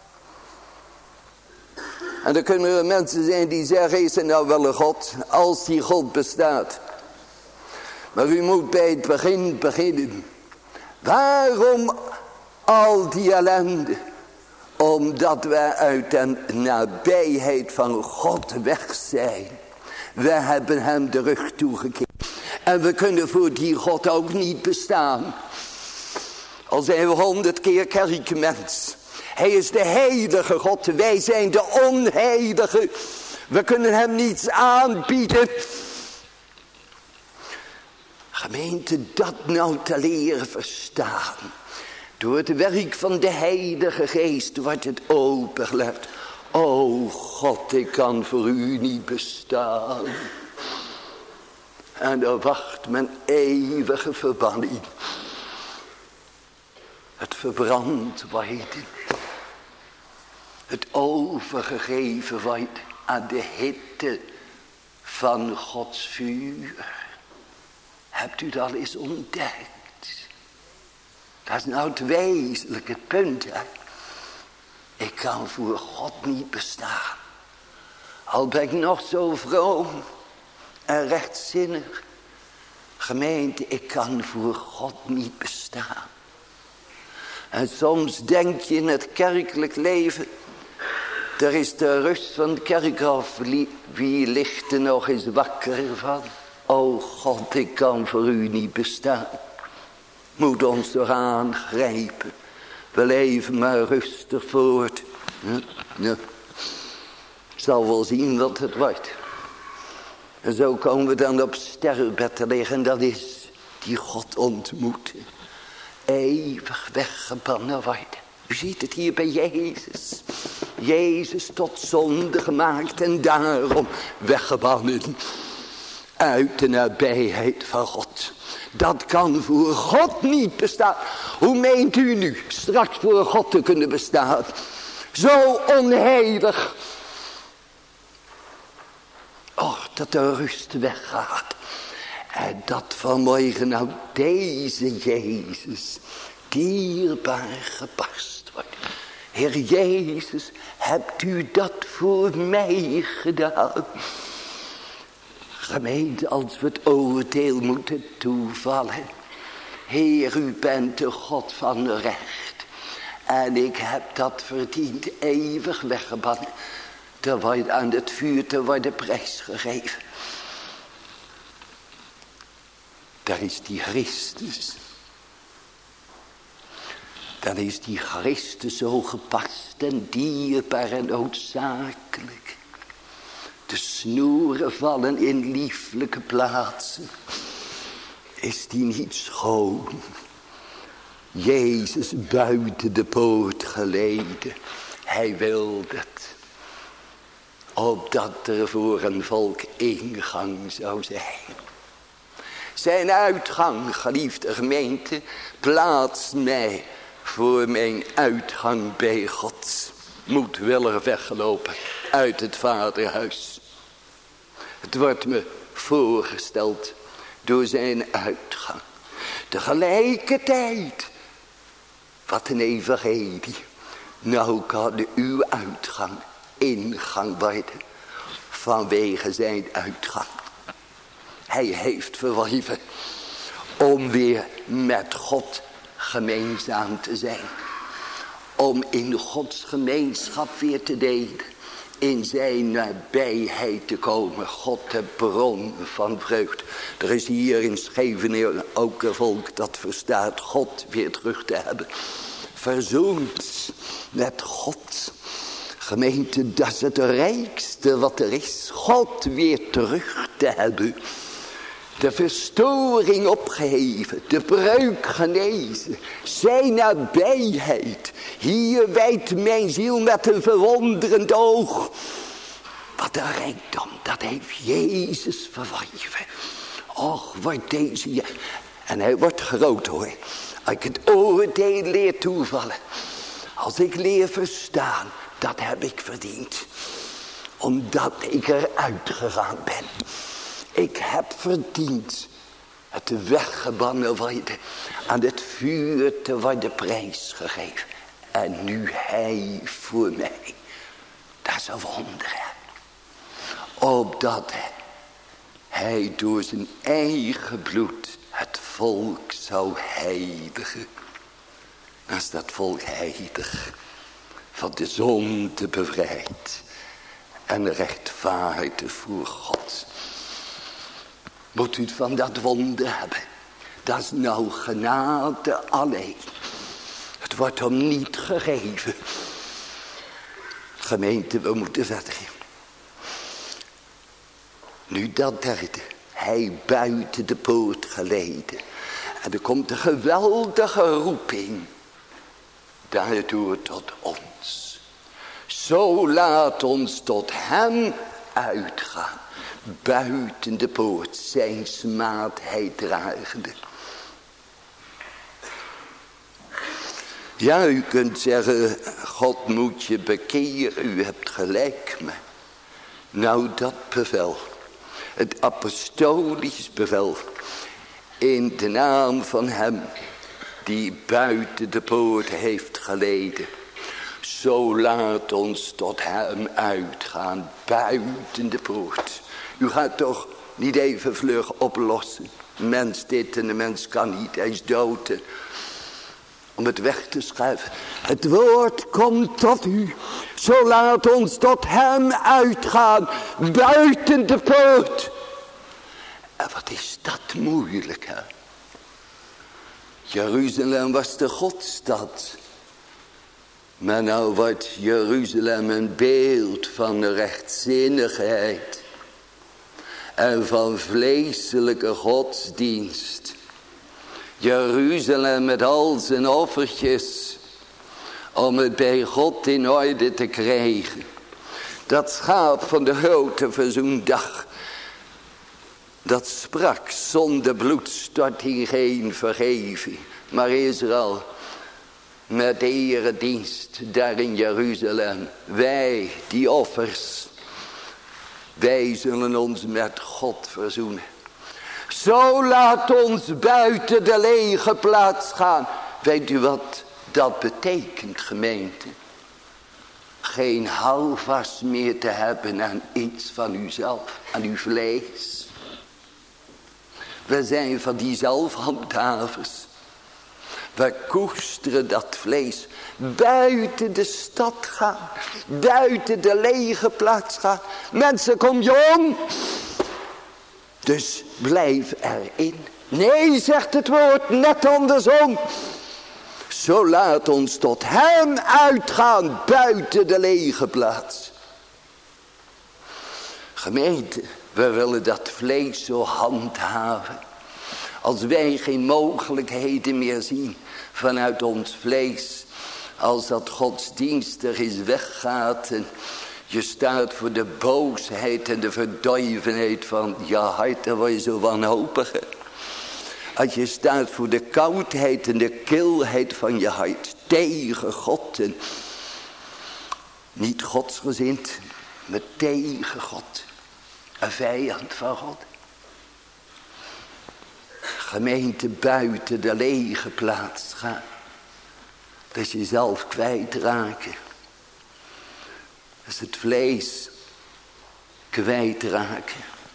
En er kunnen er mensen zijn die zeggen, is er nou wel een God? Als die God bestaat. Maar u moet bij het begin beginnen. Waarom al die ellende? Omdat wij uit de nabijheid van God weg zijn. We hebben hem de rug toegekeerd. En we kunnen voor die God ook niet bestaan. Al zijn we honderd keer kerkmens. Hij is de heilige God. Wij zijn de onheilige. We kunnen hem niets aanbieden. Gemeente, dat nou te leren verstaan. Door het werk van de Heilige Geest wordt het opengelegd. O God, ik kan voor u niet bestaan. En dan wacht mijn eeuwige verbanning. Het verbrand worden. Het overgegeven wordt aan de hitte van Gods vuur. Hebt u dat al eens ontdekt? Dat is nou het wezenlijke punt. Hè? Ik kan voor God niet bestaan. Al ben ik nog zo vroom en rechtzinnig. Gemeente, ik kan voor God niet bestaan. En soms denk je in het kerkelijk leven. Er is de rust van het kerkhof. Wie ligt er nog eens wakker van? O God, ik kan voor u niet bestaan. Moet ons toch aangrijpen. We leven maar rustig voort. Ja, ja. Zal wel zien wat het wordt. En zo komen we dan op sterrenbed te liggen. En dat is die God ontmoeten. Eeuwig weggebannen worden. U ziet het hier bij Jezus. Jezus tot zonde gemaakt en daarom weggebannen. Uit de nabijheid van God. Dat kan voor God niet bestaan. Hoe meent u nu straks voor God te kunnen bestaan? Zo onheilig. Och, dat de rust weggaat. En dat vanmorgen nou deze Jezus dierbaar gebarst wordt. Heer Jezus, hebt u dat voor mij gedaan? Gemeente, als we het oordeel moeten toevallen. Heer, u bent de God van recht. En ik heb dat verdiend, eeuwig weggebannen. Te worden aan het vuur te worden prijsgegeven. Daar is die Christus. Dan is die Christus zo gepast en dierbaar en noodzakelijk. De snoeren vallen in lieflijke plaatsen. Is die niet schoon? Jezus buiten de poort geleden. Hij wilde het. Opdat er voor een volk ingang zou zijn. Zijn uitgang, geliefde gemeente, plaats mij voor mijn uitgang bij God. Moedwillig weggelopen uit het vaderhuis. Het wordt me voorgesteld door zijn uitgang. Tegelijkertijd, wat een evangelie. Nou kan uw uitgang ingang worden vanwege zijn uitgang. Hij heeft verworven om weer met God gemeenzaam te zijn. Om in Gods gemeenschap weer te delen. In zijn nabijheid te komen. God de bron van vreugd. Er is hier in Scheveningen ook een volk dat verstaat God weer terug te hebben. Verzoend met God. Gemeente, dat is het rijkste wat er is. God weer terug te hebben. De verstoring opgeheven, de breuk genezen, zijn nabijheid. Hier wijdt mijn ziel met een verwonderend oog. Wat een rijkdom, dat heeft Jezus verweven. Och, wordt deze... En hij wordt groot hoor. Als ik het oordeel leer toevallen. Als ik leer verstaan, dat heb ik verdiend. Omdat ik eruit gegaan ben. Ik heb verdiend het weggebannen worden, aan het vuur te worden prijsgegeven. En nu hij voor mij. Dat is een wonder. Hè? Opdat hij door zijn eigen bloed het volk zou heiligen. Als dat volk heilig, van de zonde bevrijd en rechtvaardig voor God. Moet u het van dat wonder hebben. Dat is nou genade alleen. Het wordt hem niet gegeven. Gemeente, we moeten verder. Nu dat derde. Hij buiten de poort geleden. En er komt een geweldige roeping. Daardoor tot ons. Zo laat ons tot hem uitgaan. Buiten de poort zijn smaad hij dragende. Ja, u kunt zeggen, God moet je bekeren, u hebt gelijk. Maar nou, dat bevel, het apostolisch bevel, in de naam van hem die buiten de poort heeft geleden. Zo laat ons tot hem uitgaan, buiten de poort. U gaat toch niet even vlug oplossen. Mens dit en de mens kan niet, hij is dood. Om het weg te schuiven. Het woord komt tot u. Zo laat ons tot hem uitgaan, buiten de poort. En wat is dat moeilijk, hè? Jeruzalem was de Godstad. Maar nou wordt Jeruzalem een beeld van de rechtzinnigheid. En van vleeselijke godsdienst. Jeruzalem met al zijn offertjes. Om het bij God in orde te krijgen. Dat schaap van de grote verzoendag. Dat sprak zonder bloedstorting geen vergeving. Maar Israël, met eredienst daar in Jeruzalem. Wij, die offers. Wij zullen ons met God verzoenen. Zo laat ons buiten de lege plaats gaan. Weet u wat dat betekent, gemeente? Geen houvast meer te hebben aan iets van uzelf, aan uw vlees. We zijn van die zelfhandhavers. We koesteren dat vlees. Buiten de stad gaan. Buiten de lege plaats gaan. Mensen, kom je om. Dus blijf erin. Nee, zegt het woord, net andersom. Zo laat ons tot hem uitgaan. Buiten de lege plaats. Gemeente, we willen dat vlees zo handhaven. Als wij geen mogelijkheden meer zien vanuit ons vlees. Als dat godsdienstig is weggaat. En je staat voor de boosheid en de verduivenheid van je hart. Dan word je zo wanhopig. Als je staat voor de koudheid en de kilheid van je hart. Tegen God. En niet godsgezind. Maar tegen God. Een vijand van God. Gemeente buiten de lege plaats gaan. Dat is jezelf kwijtraken. Dat is het vlees kwijtraken.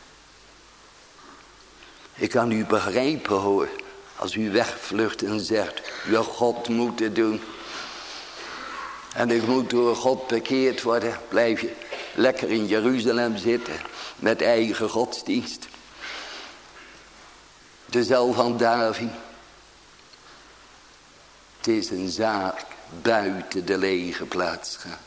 Ik kan u begrijpen hoor. Als u wegvlucht en zegt. Ja, God moet het doen. En ik moet door God bekeerd worden. Blijf je lekker in Jeruzalem zitten. Met eigen godsdienst. De zelfhandhaving. Het is een zaak buiten de lege plaats gaan.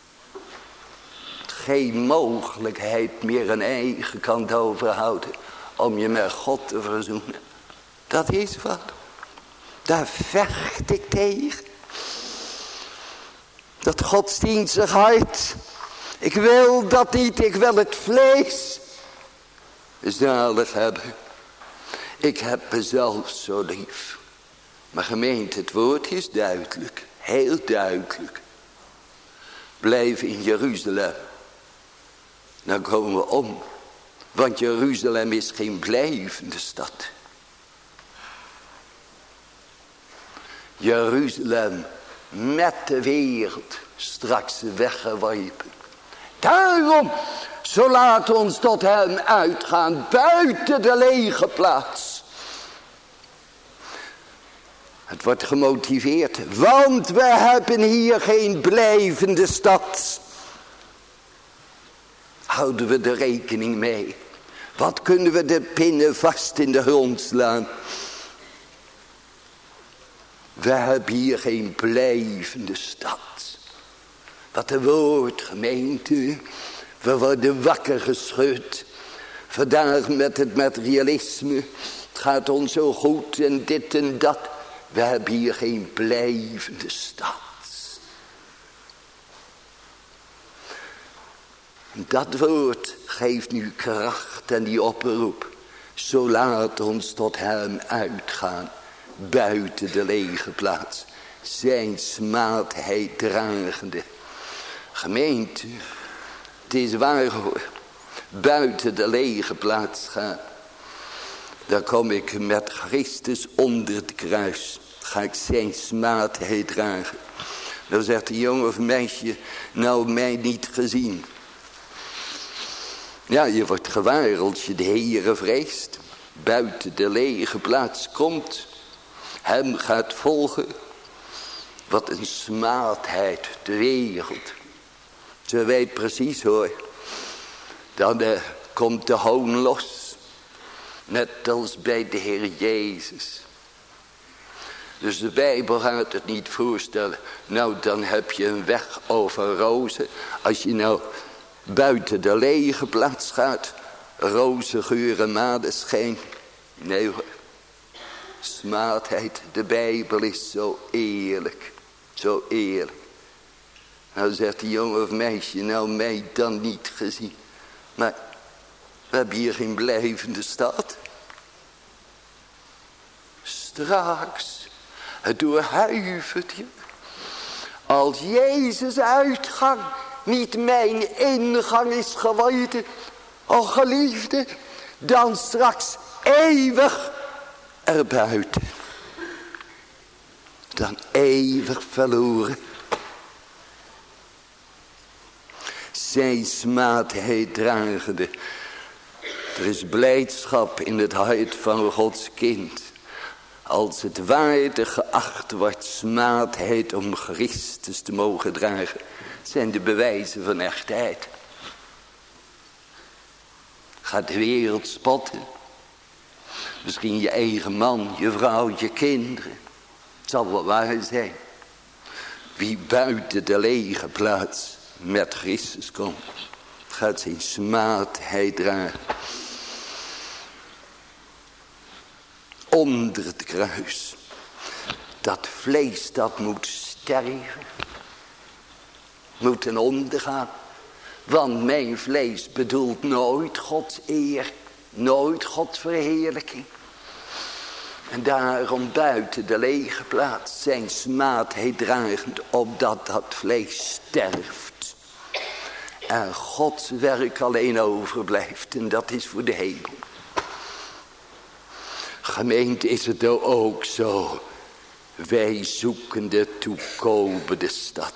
Geen mogelijkheid meer een eigen kant overhouden. om je met God te verzoenen. Dat is wat. Daar vecht ik tegen. Dat godsdienstig hart. Ik wil dat niet, ik wil het vlees zalig hebben. Ik heb mezelf zo lief. Maar gemeente, het woord is duidelijk. Heel duidelijk. Blijf in Jeruzalem. Dan komen we om. Want Jeruzalem is geen blijvende stad. Jeruzalem met de wereld straks weggeworpen. Daarom, zo laat ons tot hem uitgaan buiten de lege plaats. Het wordt gemotiveerd, want we hebben hier geen blijvende stad. Houden we er rekening mee? Wat kunnen we de pinnen vast in de grond slaan? We hebben hier geen blijvende stad. Wat een woord, gemeente. We worden wakker geschud. Vandaag met het materialisme. Het gaat ons zo goed en dit en dat. We hebben hier geen blijvende stad. Dat woord geeft nu kracht en die oproep. Zo laat ons tot hem uitgaan. Buiten de lege plaats. Zijn smaadheid dragende. Gemeente. Het is waar hoor. Buiten de lege plaats gaan. Daar kom ik met Christus onder het kruis. Ga ik zijn smaadheid dragen. Dan zegt de jongen of meisje. Nou mij niet gezien. Ja, je wordt gewaar als je de Heere vreest. Buiten de lege plaats komt. Hem gaat volgen. Wat een smaadheid, de wereld. Ze weet precies hoor. Dan uh, komt de hoon los. Net als bij de Heer Jezus. Dus de Bijbel gaat het niet voorstellen. Nou dan heb je een weg over rozen. Als je nou buiten de lege plaats gaat. Rozengeur en maneschijn. Nee hoor. Smaadheid, de Bijbel is zo eerlijk. Zo eerlijk. Nou zegt die jongen of meisje, nou mij dan niet gezien. Maar we hebben hier geen blijvende stad. Straks, het doorhuivert je. Als Jezus uitgang niet mijn ingang is geworden. O geliefde, dan straks eeuwig erbuiten. Dan eeuwig verloren. Zijn smaadheid dragende. Er is blijdschap in het hart van Gods kind. Als het waardig geacht wordt smaadheid om Christus te mogen dragen. Zijn de bewijzen van echtheid. Gaat de wereld spotten. Misschien je eigen man, je vrouw, je kinderen. Het zal wel waar zijn. Wie buiten de lege plaats met Christus komt. Gaat zijn smaadheid dragen. Onder het kruis. Dat vlees dat moet sterven. Moet ten onder gaan. Want mijn vlees bedoelt nooit Gods eer. Nooit Gods verheerlijking. En daarom buiten de lege plaats zijn smaadheid dragend. Opdat dat vlees sterft. En Gods werk alleen overblijft. En dat is voor de hemel. Gemeente is het nou ook zo. Wij zoeken de toekomende stad.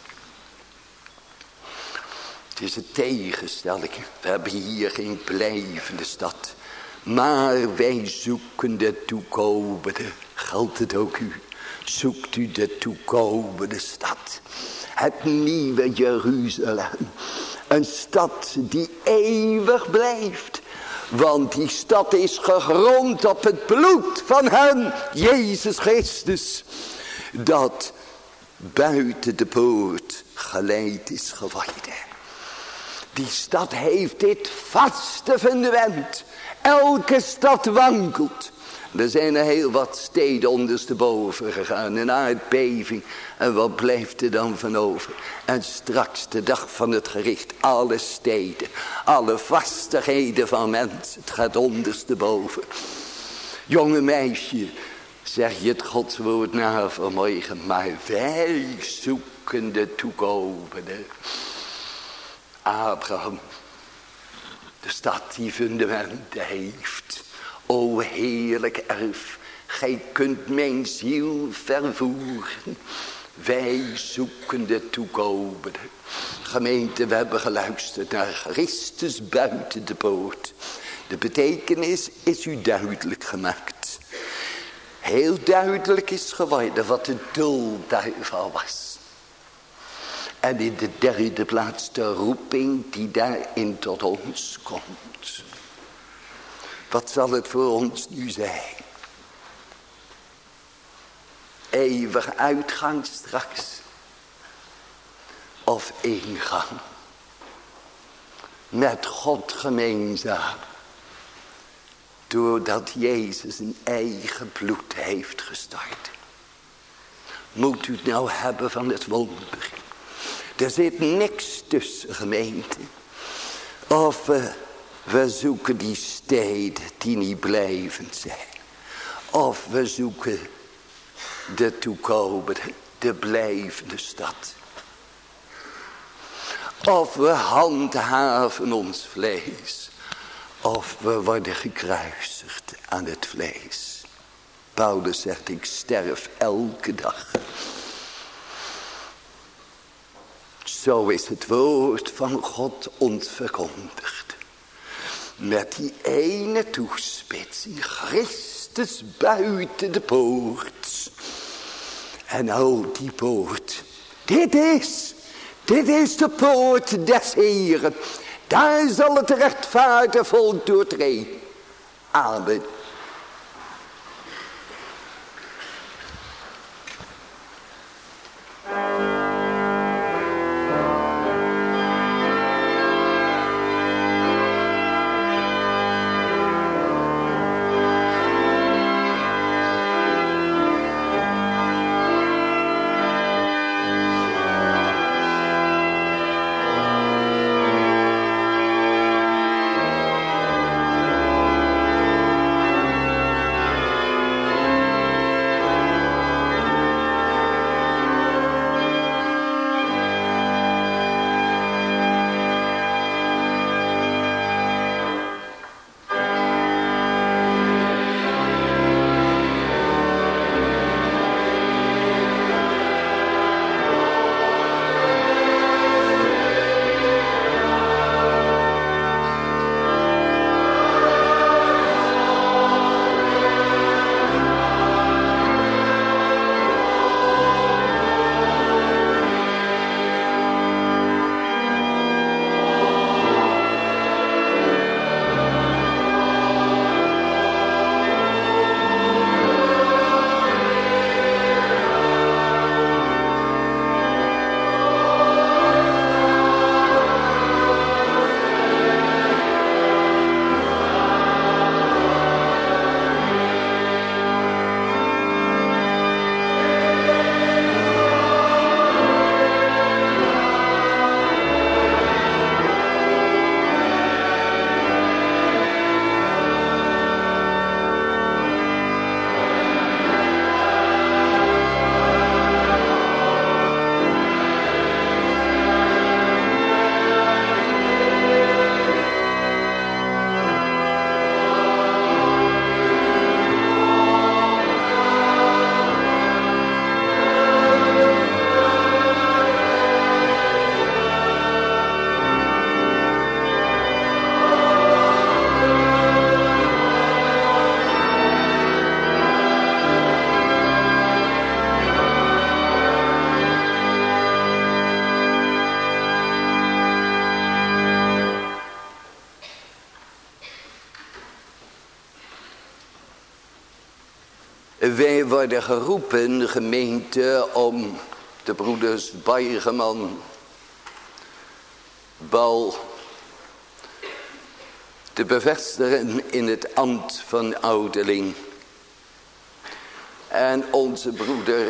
Het is een tegenstelling. We hebben hier geen blijvende stad. Maar wij zoeken de toekomende. Geldt het ook u? Zoekt u de toekomende stad. Het nieuwe Jeruzalem. Een stad die eeuwig blijft. Want die stad is gegrond op het bloed van hem, Jezus Christus. Dat buiten de poort geleid is geworden. Die stad heeft dit vaste fundament. Elke stad wankelt. Er zijn er heel wat steden ondersteboven gegaan. Een aardbeving. En wat blijft er dan van over? En straks de dag van het gericht. Alle steden. Alle vastigheden van mensen. Het gaat ondersteboven. Jonge meisje. Zeg je het Godswoord na vanmorgen. Maar wij zoeken de toekomende. Abraham. De stad die fundamenten heeft. O heerlijk erf, gij kunt mijn ziel vervoeren. Wij zoeken de toekomende. Gemeente, we hebben geluisterd naar Christus buiten de poort. De betekenis is u duidelijk gemaakt. Heel duidelijk is geworden wat de doel daarvan was. En in de derde plaats de roeping die daarin tot ons komt. Wat zal het voor ons nu zijn? Eeuwig uitgang straks. Of ingang. Met God gemeenzaam. Doordat Jezus zijn eigen bloed heeft gestort. Moet u het nou hebben van het wonder. Er zit niks tussen, gemeente. Of we, we zoeken die steden die niet blijvend zijn. Of we zoeken de toekomende, de blijvende stad. Of we handhaven ons vlees. Of we worden gekruisigd aan het vlees. Paulus zegt, ik sterf elke dag. Zo is het woord van God ons verkondigd. Met die ene toespitsing. Christus buiten de poort. En o die poort. Dit is. Dit is de poort des Heeren. Daar zal het rechtvaardige volk doortreden. Amen. Wij worden geroepen, gemeente, om de broeders Bargeman, Bal, te bevestigen in het ambt van ouderling. En onze broeder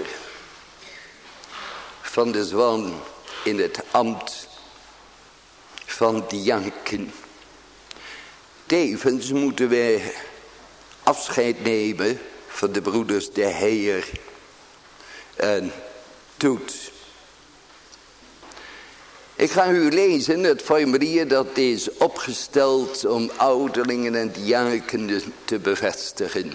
Van de Zwan in het ambt van diaken. Tevens moeten wij afscheid nemen van de broeders De Heijer en Toet. Ik ga u lezen het formulier dat is opgesteld om ouderlingen en diaken te bevestigen.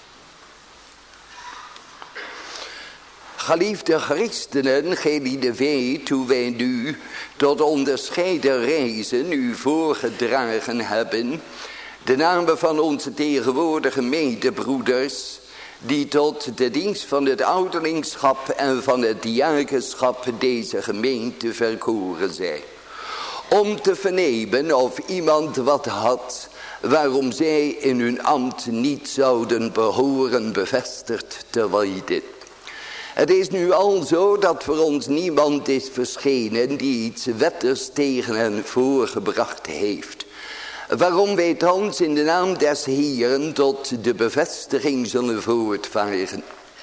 Geliefde christenen, gelieden weet hoe wij nu tot onderscheiden reizen u voorgedragen hebben de namen van onze tegenwoordige medebroeders die tot de dienst van het ouderlingschap en van het diakenschap deze gemeente verkoren zijn. Om te vernemen of iemand wat had waarom zij in hun ambt niet zouden behoren bevestigd te worden. Het is nu al zo dat voor ons niemand is verschenen die iets wetters tegen hen voorgebracht heeft. Waarom wij thans in de naam des Heeren tot de bevestiging zullen voortvaren.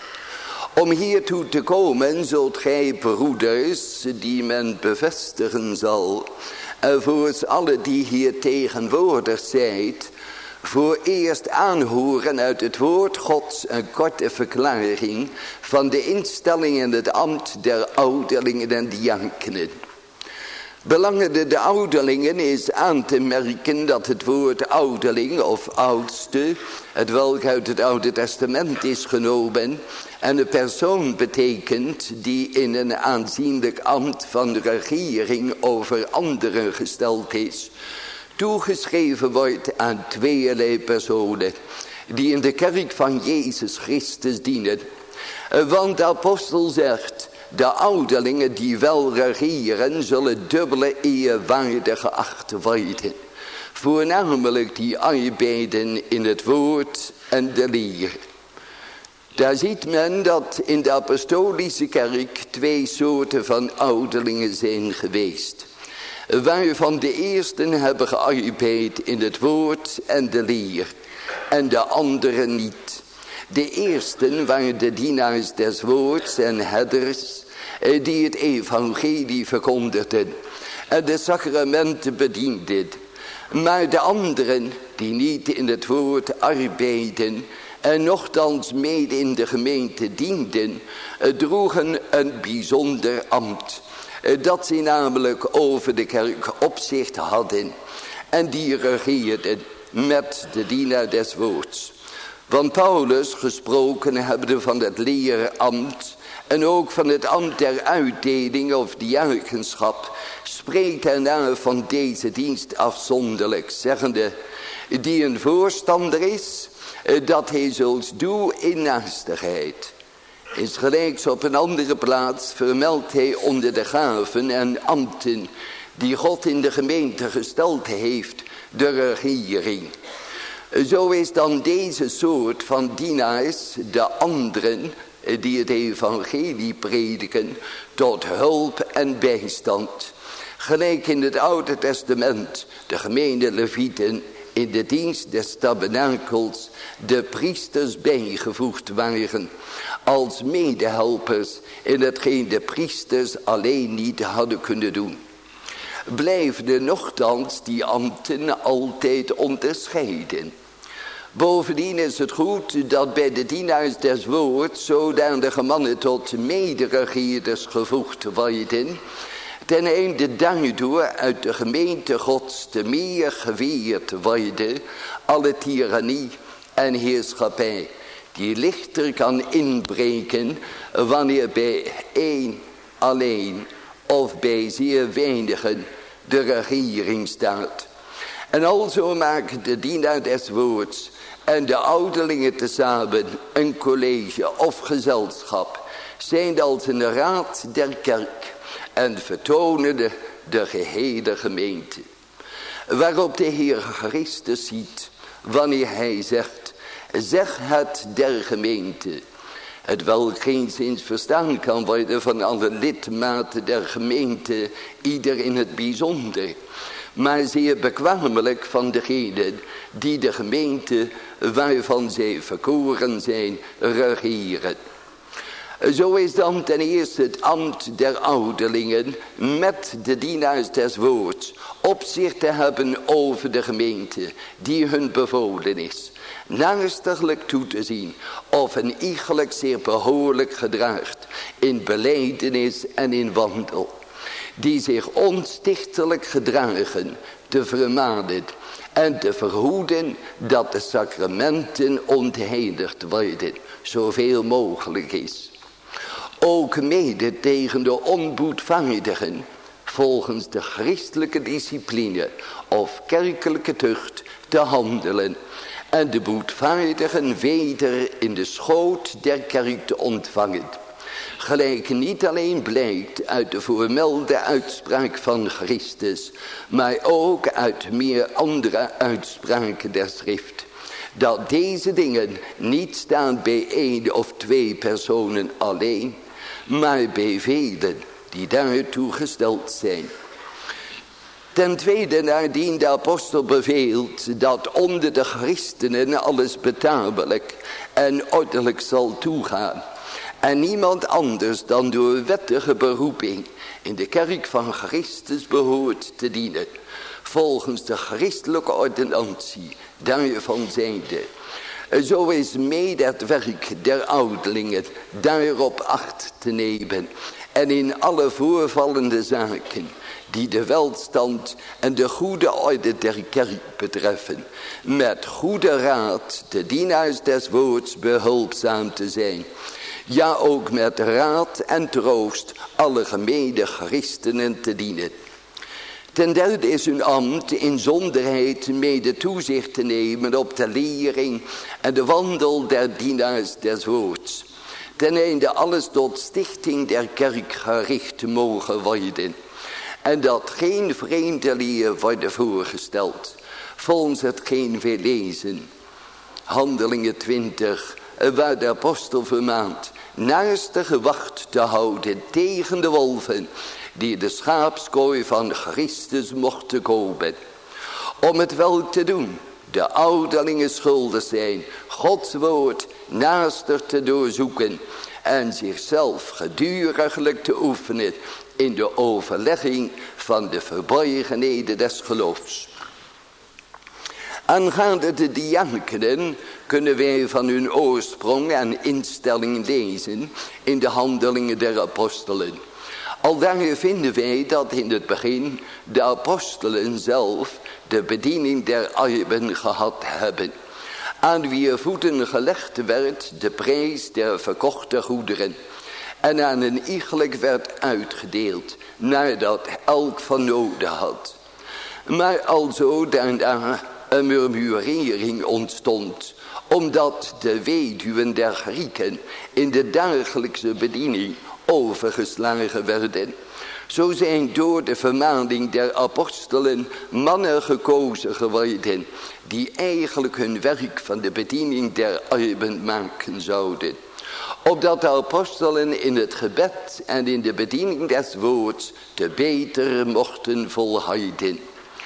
Om hiertoe te komen zult gij broeders die men bevestigen zal. En voor alle die hier tegenwoordig zijt. Voor eerst aanhoren uit het woord Gods een korte verklaring van de instelling en het ambt der ouderlingen en diakenen. Belangende de ouderlingen is aan te merken dat het woord ouderling of oudste, het welk uit het Oude Testament is genomen en een persoon betekent die in een aanzienlijk ambt van regering over anderen gesteld is, toegeschreven wordt aan tweeërlei personen die in de kerk van Jezus Christus dienen. Want de apostel zegt, de ouderlingen die wel regeren zullen dubbele eer waardig geacht worden. Voornamelijk die arbeiden in het woord en de leer. Daar ziet men dat in de apostolische kerk twee soorten van ouderlingen zijn geweest. Waarvan de eersten hebben gearbeid in het woord en de leer. En de anderen niet. De eersten waren de dienaars des woords en herders die het evangelie verkondigden en de sacramenten bedienden. Maar de anderen die niet in het woord arbeiden en nochtans mede in de gemeente dienden, droegen een bijzonder ambt. Dat ze namelijk over de kerk opzicht hadden en die regeerden met de dienaar des woords. Want Paulus gesproken hebben van het leerambt en ook van het ambt der uitdeling of diakenschap, spreekt hij na van deze dienst afzonderlijk, zeggende, die een voorstander is, dat hij zulks doe in naastigheid. Is gelijks op een andere plaats vermeldt hij onder de gaven en ambten die God in de gemeente gesteld heeft, de regering. Zo is dan deze soort van dienaars, de anderen die het evangelie prediken, tot hulp en bijstand. Gelijk in het Oude Testament de gemeente Levieten in de dienst des tabernakels de priesters bijgevoegd waren, als medehelpers in hetgeen de priesters alleen niet hadden kunnen doen. Blijfden nochtans die ambten altijd onderscheiden. Bovendien is het goed dat bij de dienaars des woords zodanige mannen tot mederegeerders gevoegd worden, ten einde daardoor uit de gemeente Gods te meer geweerd worden alle tirannie en heerschappij, die lichter kan inbreken wanneer bij één alleen of bij zeer weinigen de regering staat. En alzo maken de dienaar des woords en de ouderlingen tezamen een college of gezelschap, zijn als een raad der kerk en vertonen de, de gehele gemeente. Waarop de Heer Christus ziet, wanneer hij zegt, zeg het der gemeente, het welk geenszins verstaan kan worden van alle lidmaten der gemeente, ieder in het bijzonder. maar zeer bekwamelijk van degenen die de gemeente waarvan zij verkoren zijn regeren. Zo is dan ten eerste het ambt der ouderlingen met de dienaars des woords opzicht te hebben over de gemeente die hun bevolen is. Naastiglijk toe te zien of een iegelijk zeer behoorlijk gedraagt in belijdenis en in wandel. Die zich onstichtelijk gedragen te vermanen en te verhoeden dat de sacramenten ontheiligd worden, zoveel mogelijk is. Ook mede tegen de onboedvaardigen volgens de christelijke discipline of kerkelijke tucht te handelen en de boetvaardigen weder in de schoot der kerk te ontvangen. Gelijk niet alleen blijkt uit de voormelde uitspraak van Christus, maar ook uit meer andere uitspraken der schrift, dat deze dingen niet staan bij één of twee personen alleen, maar bij velen die daartoe gesteld zijn. Ten tweede, naardien de apostel beveelt dat onder de christenen alles betamelijk en ordelijk zal toegaan, en niemand anders dan door wettige beroeping in de kerk van Christus behoort te dienen, volgens de christelijke ordonnantie daarvan zijnde. Zo is mede het werk der ouderlingen daarop acht te nemen en in alle voorvallende zaken die de welstand en de goede orde der kerk betreffen, met goede raad de dienaars des woords behulpzaam te zijn. Ja, ook met raad en troost alle gemene christenen te dienen. Ten derde is hun ambt in zonderheid mede toezicht te nemen op de lering en de wandel der dienaars des woords. Ten einde alles tot stichting der kerk gericht mogen worden. En dat geen vreemde leer worden voorgesteld, volgens hetgeen wij lezen. Handelingen twintig, waar de apostel vermaant naastige wacht te houden tegen de wolven die de schaapskooi van Christus mochten kopen. Om het wel te doen, de ouderlingen schuldig zijn Gods woord naastig te doorzoeken en zichzelf geduriglijk te oefenen in de overlegging van de verborgenheden des geloofs. Aangaande de diakenen kunnen wij van hun oorsprong en instelling lezen in de handelingen der apostelen. Aldaar vinden wij dat in het begin de apostelen zelf de bediening der armen gehad hebben, aan wier voeten gelegd werd de prijs der verkochte goederen en aan een iegelijk werd uitgedeeld, nadat elk van noden had. Maar alzo daarna een murmurering ontstond, omdat de weduwen der Grieken in de dagelijkse bediening overgeslagen werden. Zo zijn door de vermaning der apostelen mannen gekozen geworden, die eigenlijk hun werk van de bediening der armen maken zouden. Opdat de apostelen in het gebed en in de bediening des woords te beter mochten volhouden.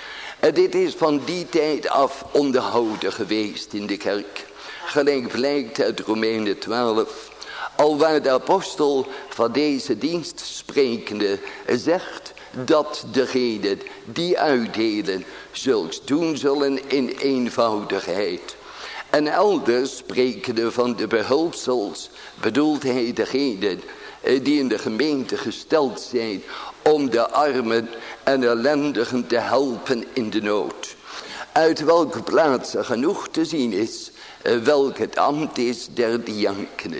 En dit is van die tijd af onderhouden geweest in de kerk. Gelijk blijkt uit Romeinen twaalf. Alwaar de apostel van deze dienst sprekende zegt dat degenen die uitdelen zulks doen zullen in eenvoudigheid. En elders sprekende van de behulpsels bedoelt hij degenen die in de gemeente gesteld zijn om de armen en ellendigen te helpen in de nood. Uit welke plaats er genoeg te zien is welk het ambt is der diakenen.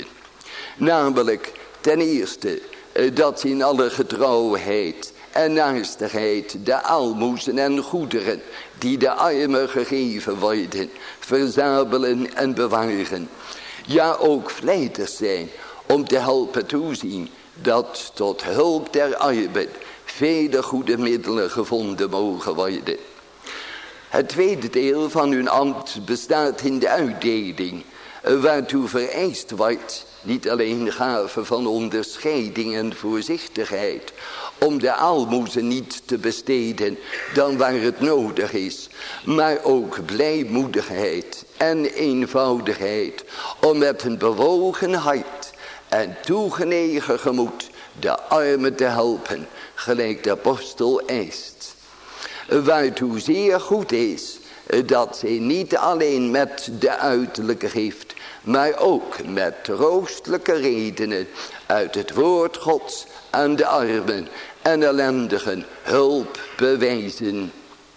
Namelijk ten eerste dat ze in alle getrouwheid en naastigheid de aalmoezen en goederen die de armen gegeven worden verzamelen en bewaren. Ja, ook vlijtig zijn om te helpen toezien dat tot hulp der armen vele goede middelen gevonden mogen worden. Het tweede deel van hun ambt bestaat in de uitdeling waartoe vereist wordt niet alleen gaven van onderscheiding en voorzichtigheid, om de aalmoezen niet te besteden dan waar het nodig is, maar ook blijmoedigheid en eenvoudigheid, om met een bewogen hart en toegenegen gemoed de armen te helpen, gelijk de apostel eist. Waartoe zeer goed is, dat zij niet alleen met de uiterlijke gift, maar ook met troostelijke redenen uit het woord Gods aan de armen en ellendigen hulp bewijzen.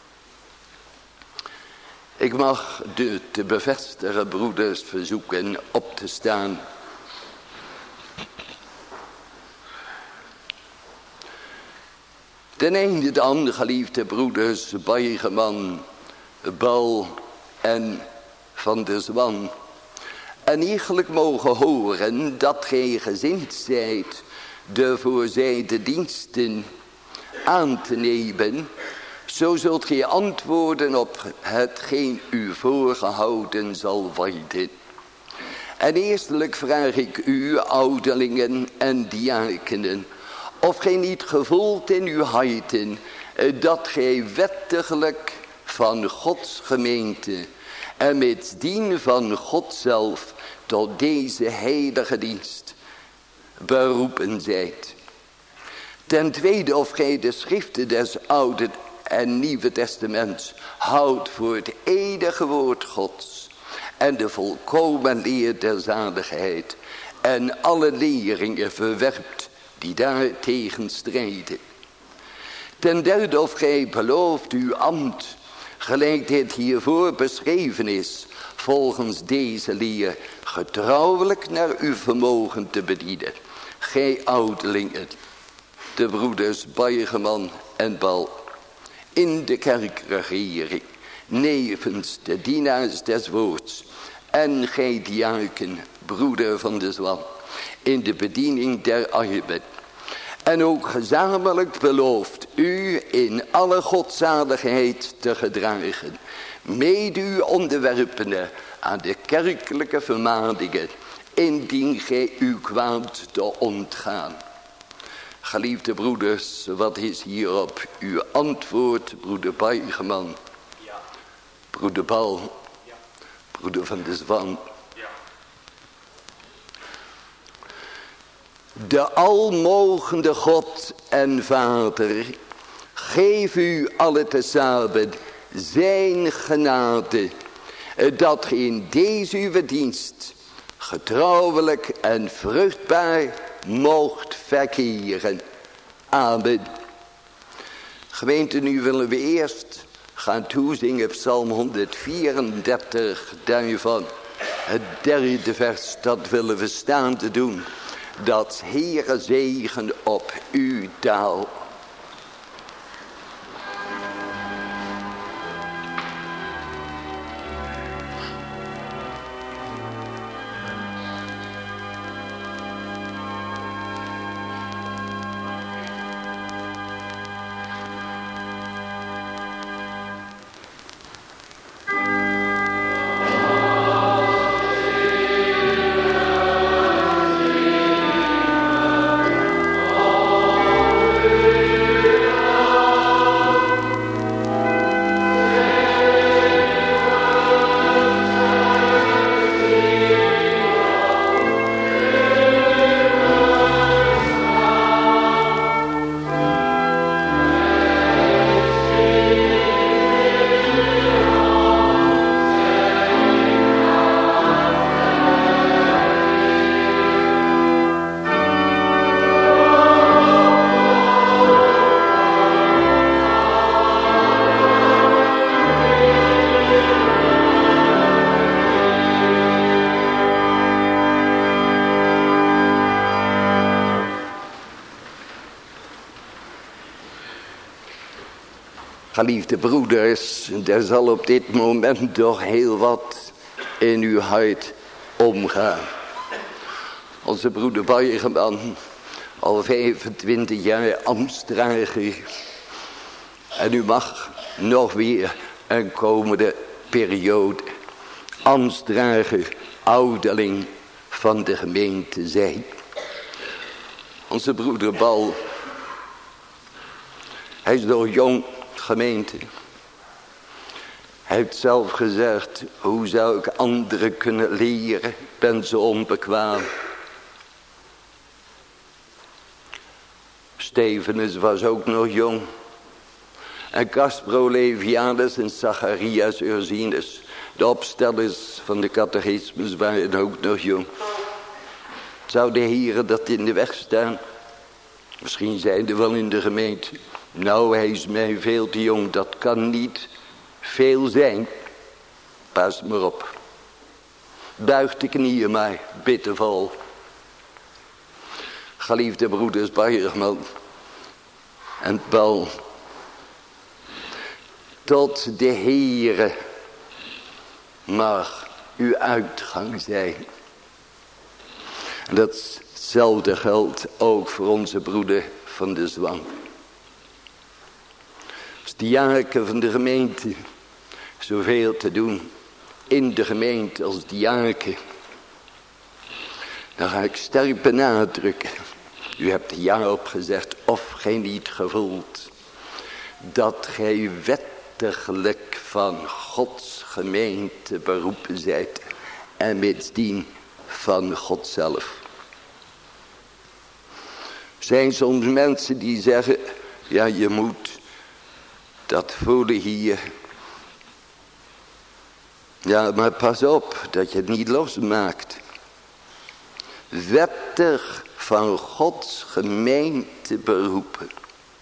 Ik mag de te bevestigen broeders verzoeken op te staan. Ten einde dan, geliefde broeders Buigeman, Bal en Van der Zwan, en eigenlijk mogen horen dat gij gezind zijt de voorzijde diensten aan te nemen, zo zult gij antwoorden op hetgeen u voorgehouden zal worden. En eerstelijk vraag ik u, ouderlingen en diakenen, of gij niet gevoelt in uw harten dat gij wettiglijk van Gods gemeente en met dien van God zelf tot deze heilige dienst beroepen zijt. Ten tweede, of gij de schriften des Oude en Nieuwe Testaments houdt voor het enige woord Gods en de volkomen leer der zaligheid en alle leringen verwerpt die daar tegen strijden. Ten derde, of gij belooft uw ambt, gelijk dit hiervoor beschreven is, volgens deze leer getrouwelijk naar uw vermogen te bedienen. Gij ouderlingen, de broeders Buigeman en Bal, in de kerkregering, nevens de dienaars des woords, en gij diaken, broeder Van der Zwan, in de bediening der armen. En ook gezamenlijk belooft u in alle godzaligheid te gedragen, mede u onderwerpende aan de kerkelijke vermaningen, indien gij u kwaamt te ontgaan. Geliefde broeders, wat is hierop uw antwoord, broeder Buigeman? Ja. Broeder Bal? Ja. Broeder Van der Zwan? Ja. De almogende God en Vader, geef u alle tezamen zijn genade, dat ge in deze uw dienst getrouwelijk en vruchtbaar moogt verkeren. Amen. Gemeente, nu willen we eerst gaan toezingen Psalm honderdvierendertig, daarvan het derde vers, dat willen we staande doen. Dat Heere zegen op u daal. Geliefde broeders, er zal op dit moment toch heel wat in uw hart omgaan. Onze broeder Buigeman, al vijfentwintig jaar ambtsdrager. En u mag nog weer een komende periode ambtsdrager ouderling van de gemeente zijn. Onze broeder Bal, hij is nog jong gemeente. Hij heeft zelf gezegd, hoe zou ik anderen kunnen leren? Ik ben zo onbekwaam. Stevenus was ook nog jong. En Caspro Levianus en Zacharias Ursinus, de opstellers van de catechismus, waren ook nog jong. Zou de heren dat in de weg staan? Misschien zijn er wel in de gemeente. Nou, hij is mij veel te jong, dat kan niet veel zijn. Pas maar op. Buig de knieën maar, bitterval. Geliefde broeders Bergman en Paul. Tot de Heere mag uw uitgang zijn. En datzelfde geldt ook voor onze broeder van de Zwang. Als diaken van de gemeente zoveel te doen in de gemeente als diaken, dan ga ik sterk benadrukken. U hebt er ja op gezegd of gij niet gevoeld dat gij wettiglijk van Gods gemeente beroepen zijt en mitsdien van God zelf. Zijn soms mensen die zeggen, ja, je moet dat voelen hier. Ja, maar pas op dat je het niet losmaakt. Wettig van Gods gemeente beroepen.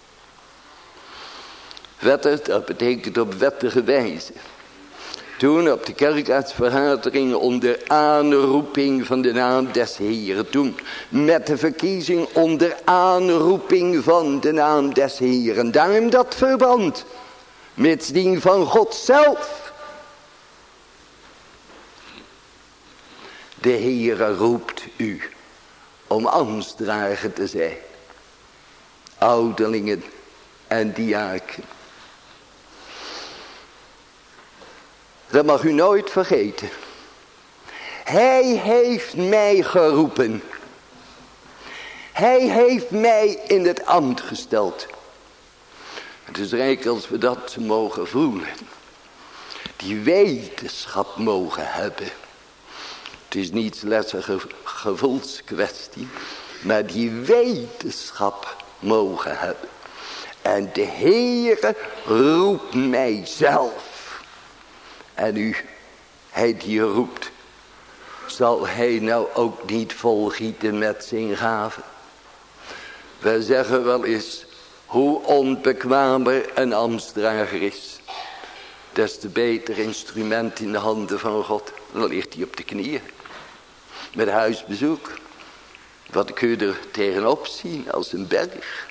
Wettig, dat betekent op wettige wijze. Toen op de kerkraadsvergadering onder aanroeping van de naam des Heren. Toen met de verkiezing onder aanroeping van de naam des Heren. Daarom dat verband. Mitsdien van God zelf. De Heere roept u om ambtsdrager te zijn. Ouderlingen en diaken. Dat mag u nooit vergeten. Hij heeft mij geroepen. Hij heeft mij in het ambt gesteld. Het is rijk als we dat mogen voelen. Die wetenschap mogen hebben. Het is niet slechts een ge- gevoelskwestie. Maar die wetenschap mogen hebben. En de Heere roept mij zelf. En u, hij die roept, zal hij nou ook niet volgieten met zijn gaven? We zeggen wel eens, hoe onbekwamer een ambtsdrager is, des te beter instrument in de handen van God. Dan ligt hij op de knieën, met huisbezoek. Wat kun je er tegenop zien als een berg?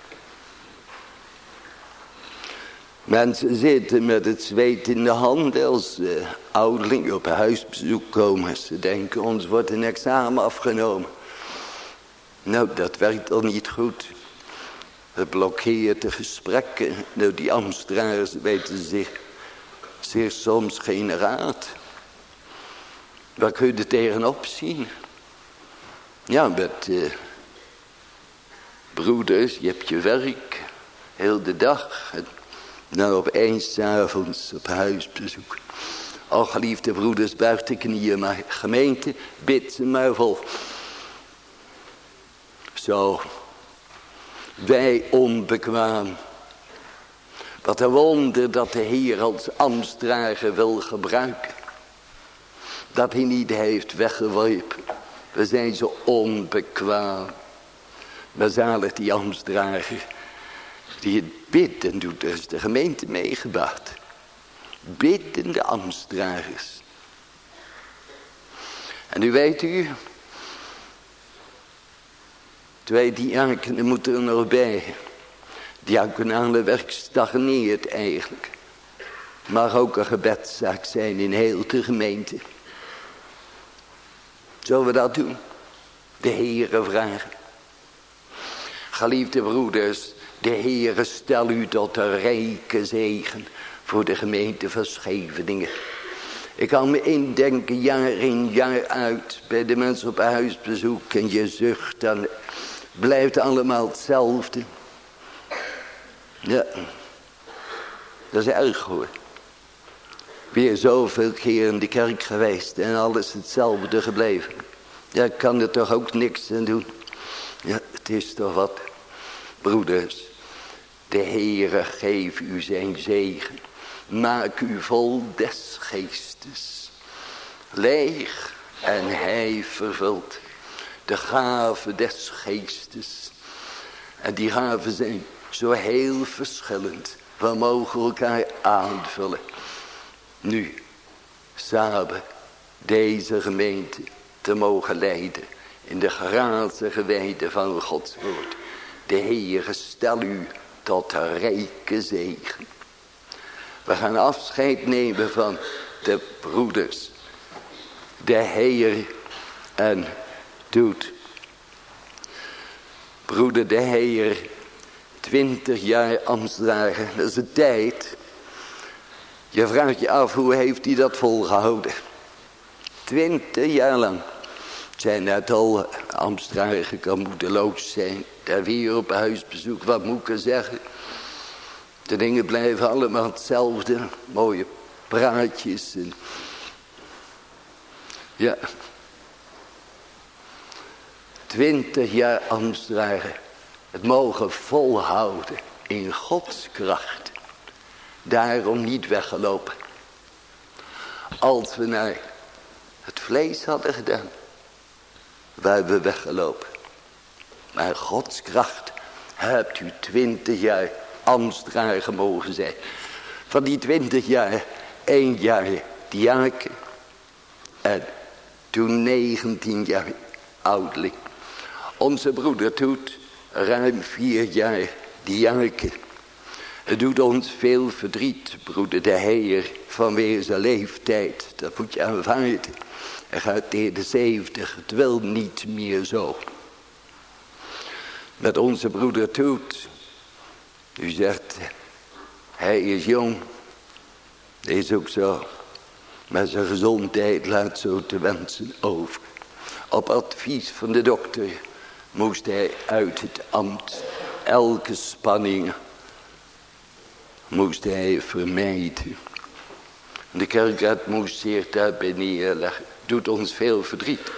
Mensen zitten met het zweet in de handen als uh, ouderlingen op huisbezoek komen. Ze denken, ons wordt een examen afgenomen. Nou, dat werkt al niet goed. Het blokkeert de gesprekken. Nou, die ambtsdragers weten zich, zich soms geen raad. Waar kun je er tegenop zien? Ja, met uh, broeders, je hebt je werk, heel de dag. En nou, opeens 's avonds op huisbezoek. O, geliefde broeders, buig de knieën maar. Gemeente, bid ze maar vol. Zo, wij onbekwaam. Wat een wonder dat de Heer als ambtsdrager wil gebruiken. Dat hij niet heeft weggeworpen. We zijn zo onbekwaam. Maar zalig die ambtsdrager die het bidden doet, er is de gemeente meegebaat. Biddende ambtsdragers. En nu weet u, twee diakenen moeten er nog bij. Diaconale werk stagneert eigenlijk. Mag ook een gebedszaak zijn in heel de gemeente. Zullen we dat doen? De Heere vragen. Geliefde broeders, de Heere stel u tot een rijke zegen voor de gemeente van Scheveningen. Ik kan me indenken, jaar in jaar uit, bij de mensen op huisbezoek. En je zucht, dan blijft allemaal hetzelfde. Ja, dat is erg hoor. Weer zoveel keer in de kerk geweest en alles hetzelfde gebleven. Ja, ik kan er toch ook niks aan doen. Ja, het is toch wat. Broeders, de Heere geef u zijn zegen. Maak u vol des geestes. Leeg en hij vervult de gaven des geestes. En die gaven zijn zo heel verschillend. We mogen elkaar aanvullen. Nu, samen deze gemeente te mogen leiden in de grazige weide van Gods woord. De Heere stel u tot rijke zegen. We gaan afscheid nemen van de broeders. De Heer en doet. Broeder de Heer, twintig jaar ambtsdagen, dat is de tijd. Je vraagt je af, hoe heeft hij dat volgehouden? Twintig jaar lang. Zijn net al ambtsdagen kan moedeloos zijn. Daar weer op huisbezoek, wat moet ik zeggen? De dingen blijven allemaal hetzelfde. Mooie praatjes. En ja. Twintig jaar ambtsdagen. Het mogen volhouden in Gods kracht. Daarom niet weggelopen. Als we naar het vlees hadden gedaan, waren we weggelopen. Maar Gods kracht hebt u twintig jaar ambtsdrager mogen zijn. Van die twintig jaar, één jaar diaken. En toen negentien jaar ouderling. Onze broeder doet ruim vier jaar diaken. Het doet ons veel verdriet, broeder de Heer, vanwege zijn leeftijd. Dat moet je aanvaarden. Hij gaat tegen de zeventig, het wil niet meer zo. Met onze broeder Toet. U zegt, hij is jong. Dat is ook zo. Maar zijn gezondheid laat zo te wensen over. Op advies van de dokter moest hij uit het ambt. Elke spanning moest hij vermijden. De kerkraad moest zich daarbij neerleggen. Doet ons veel verdriet.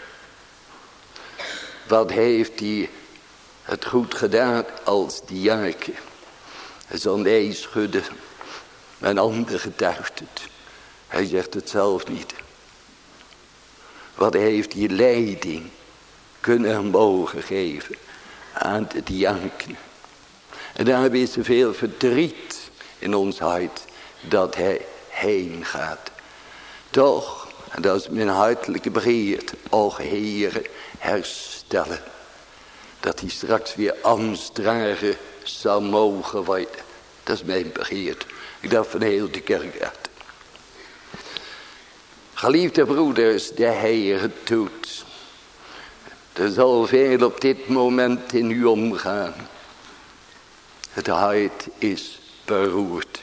Wat heeft hij het goed gedaan als diaken? Zo'n nee schudden. Een ander getuigt het. Hij zegt het zelf niet. Wat heeft hij leiding kunnen mogen geven aan de diaken? En daar is er veel verdriet in ons hart dat hij heen gaat. Toch, en dat is mijn hartelijke begeerte, o Heere, herstellen. Dat hij straks weer ambtsdrager zal mogen worden. Dat is mijn begeerte. Ik dacht van heel de kerk uit. Geliefde broeders, de Heer doet. Er zal veel op dit moment in u omgaan. Het hart is beroerd.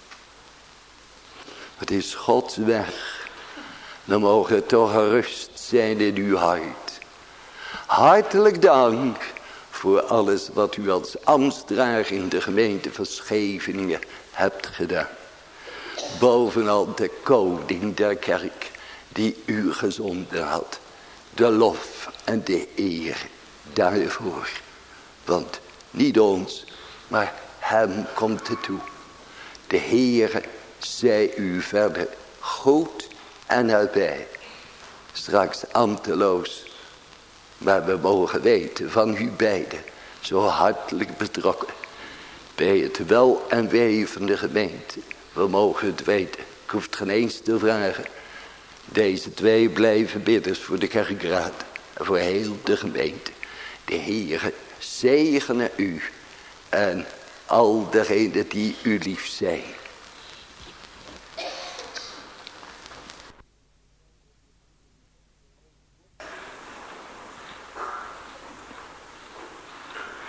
Het is Gods weg. Dan mogen het toch rust zijn in uw hart. Hartelijk dank voor alles wat u als ambtsdrager in de gemeente van Scheveningen hebt gedaan. Bovenal de koning der kerk die u gezonden had. De lof en de eer daarvoor. Want niet ons, maar hem komt het toe. De Heere zij u verder goed en nabij. Straks ambteloos. Maar we mogen weten van u beiden. Zo hartelijk betrokken. Bij het wel en wee van de gemeente. We mogen het weten. Ik hoef het geen eens te vragen. Deze twee blijven bidders voor de kerkraad. En voor heel de gemeente. De Heere zegene u. En al degenen die u lief zijn.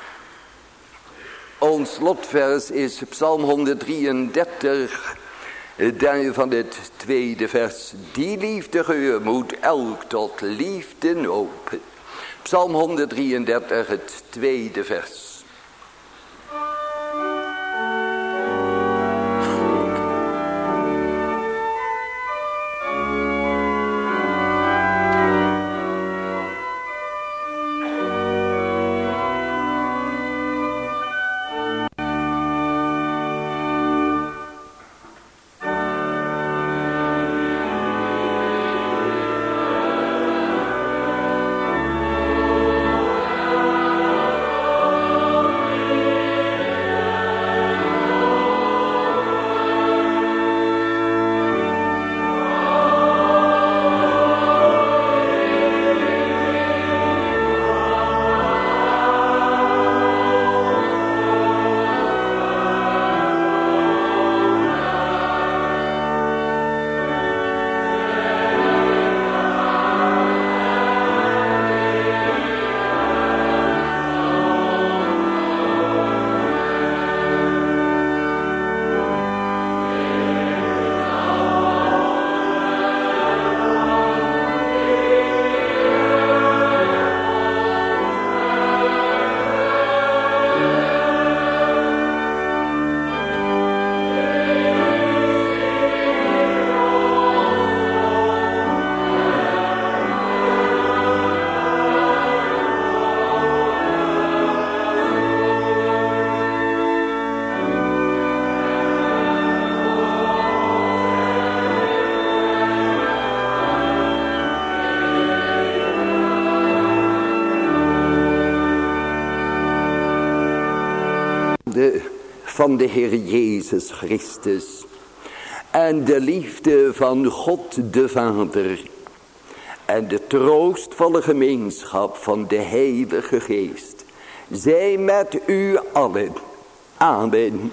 Ons slotvers is Psalm honderddrieëndertig Daarvan het tweede vers. Die liefde geur moet elk tot liefde open. Psalm honderddrieëndertig, het tweede vers. Van de Heer Jezus Christus en de liefde van God de Vader en de troostvolle gemeenschap van de Heilige Geest zij met u allen. Amen.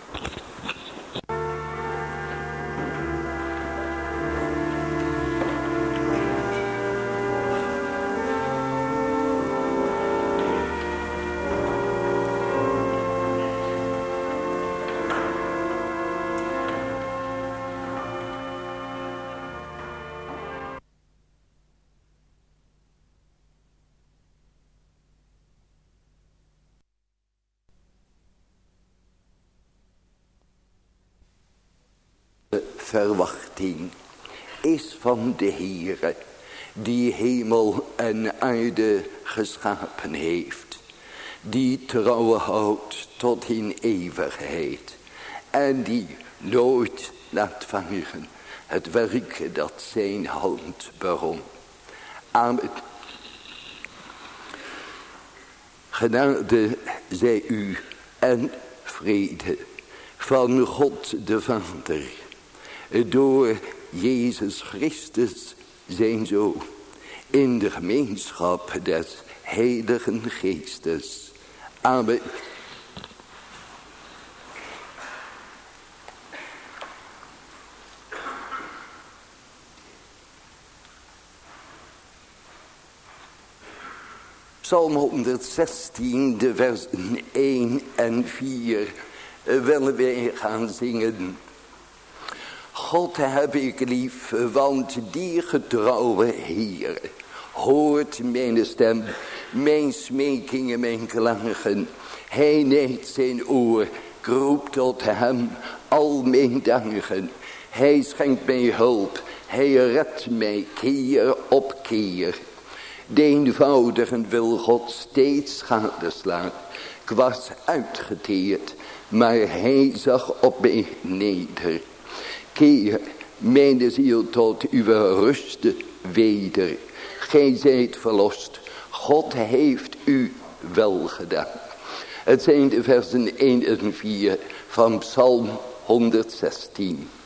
Verwachting is van de Heere, die hemel en aarde geschapen heeft, die trouw houdt tot in eeuwigheid en die nooit laat varen het werk dat zijn hand begon. Amen. Genade zij u en vrede van God de Vader, door Jezus Christus zijn Zoon, in de gemeenschap des Heiligen Geestes. Amen. Psalm honderdzestien, de versen één en vier, willen wij gaan zingen. God heb ik lief, want die getrouwe Heer hoort mijn stem, mijn smekingen, mijn klagen. Hij neigt zijn oor, ik roep tot hem al mijn dagen. Hij schenkt mij hulp, hij redt mij keer op keer. De eenvoudigen wil God steeds gadeslaan. Ik was uitgeteerd, maar hij zag op mij neder. Keer mijn ziel tot uw rust weder. Gij zijt verlost, God heeft u wel gedaan. Het zijn de versen één en vier van Psalm honderdzestien.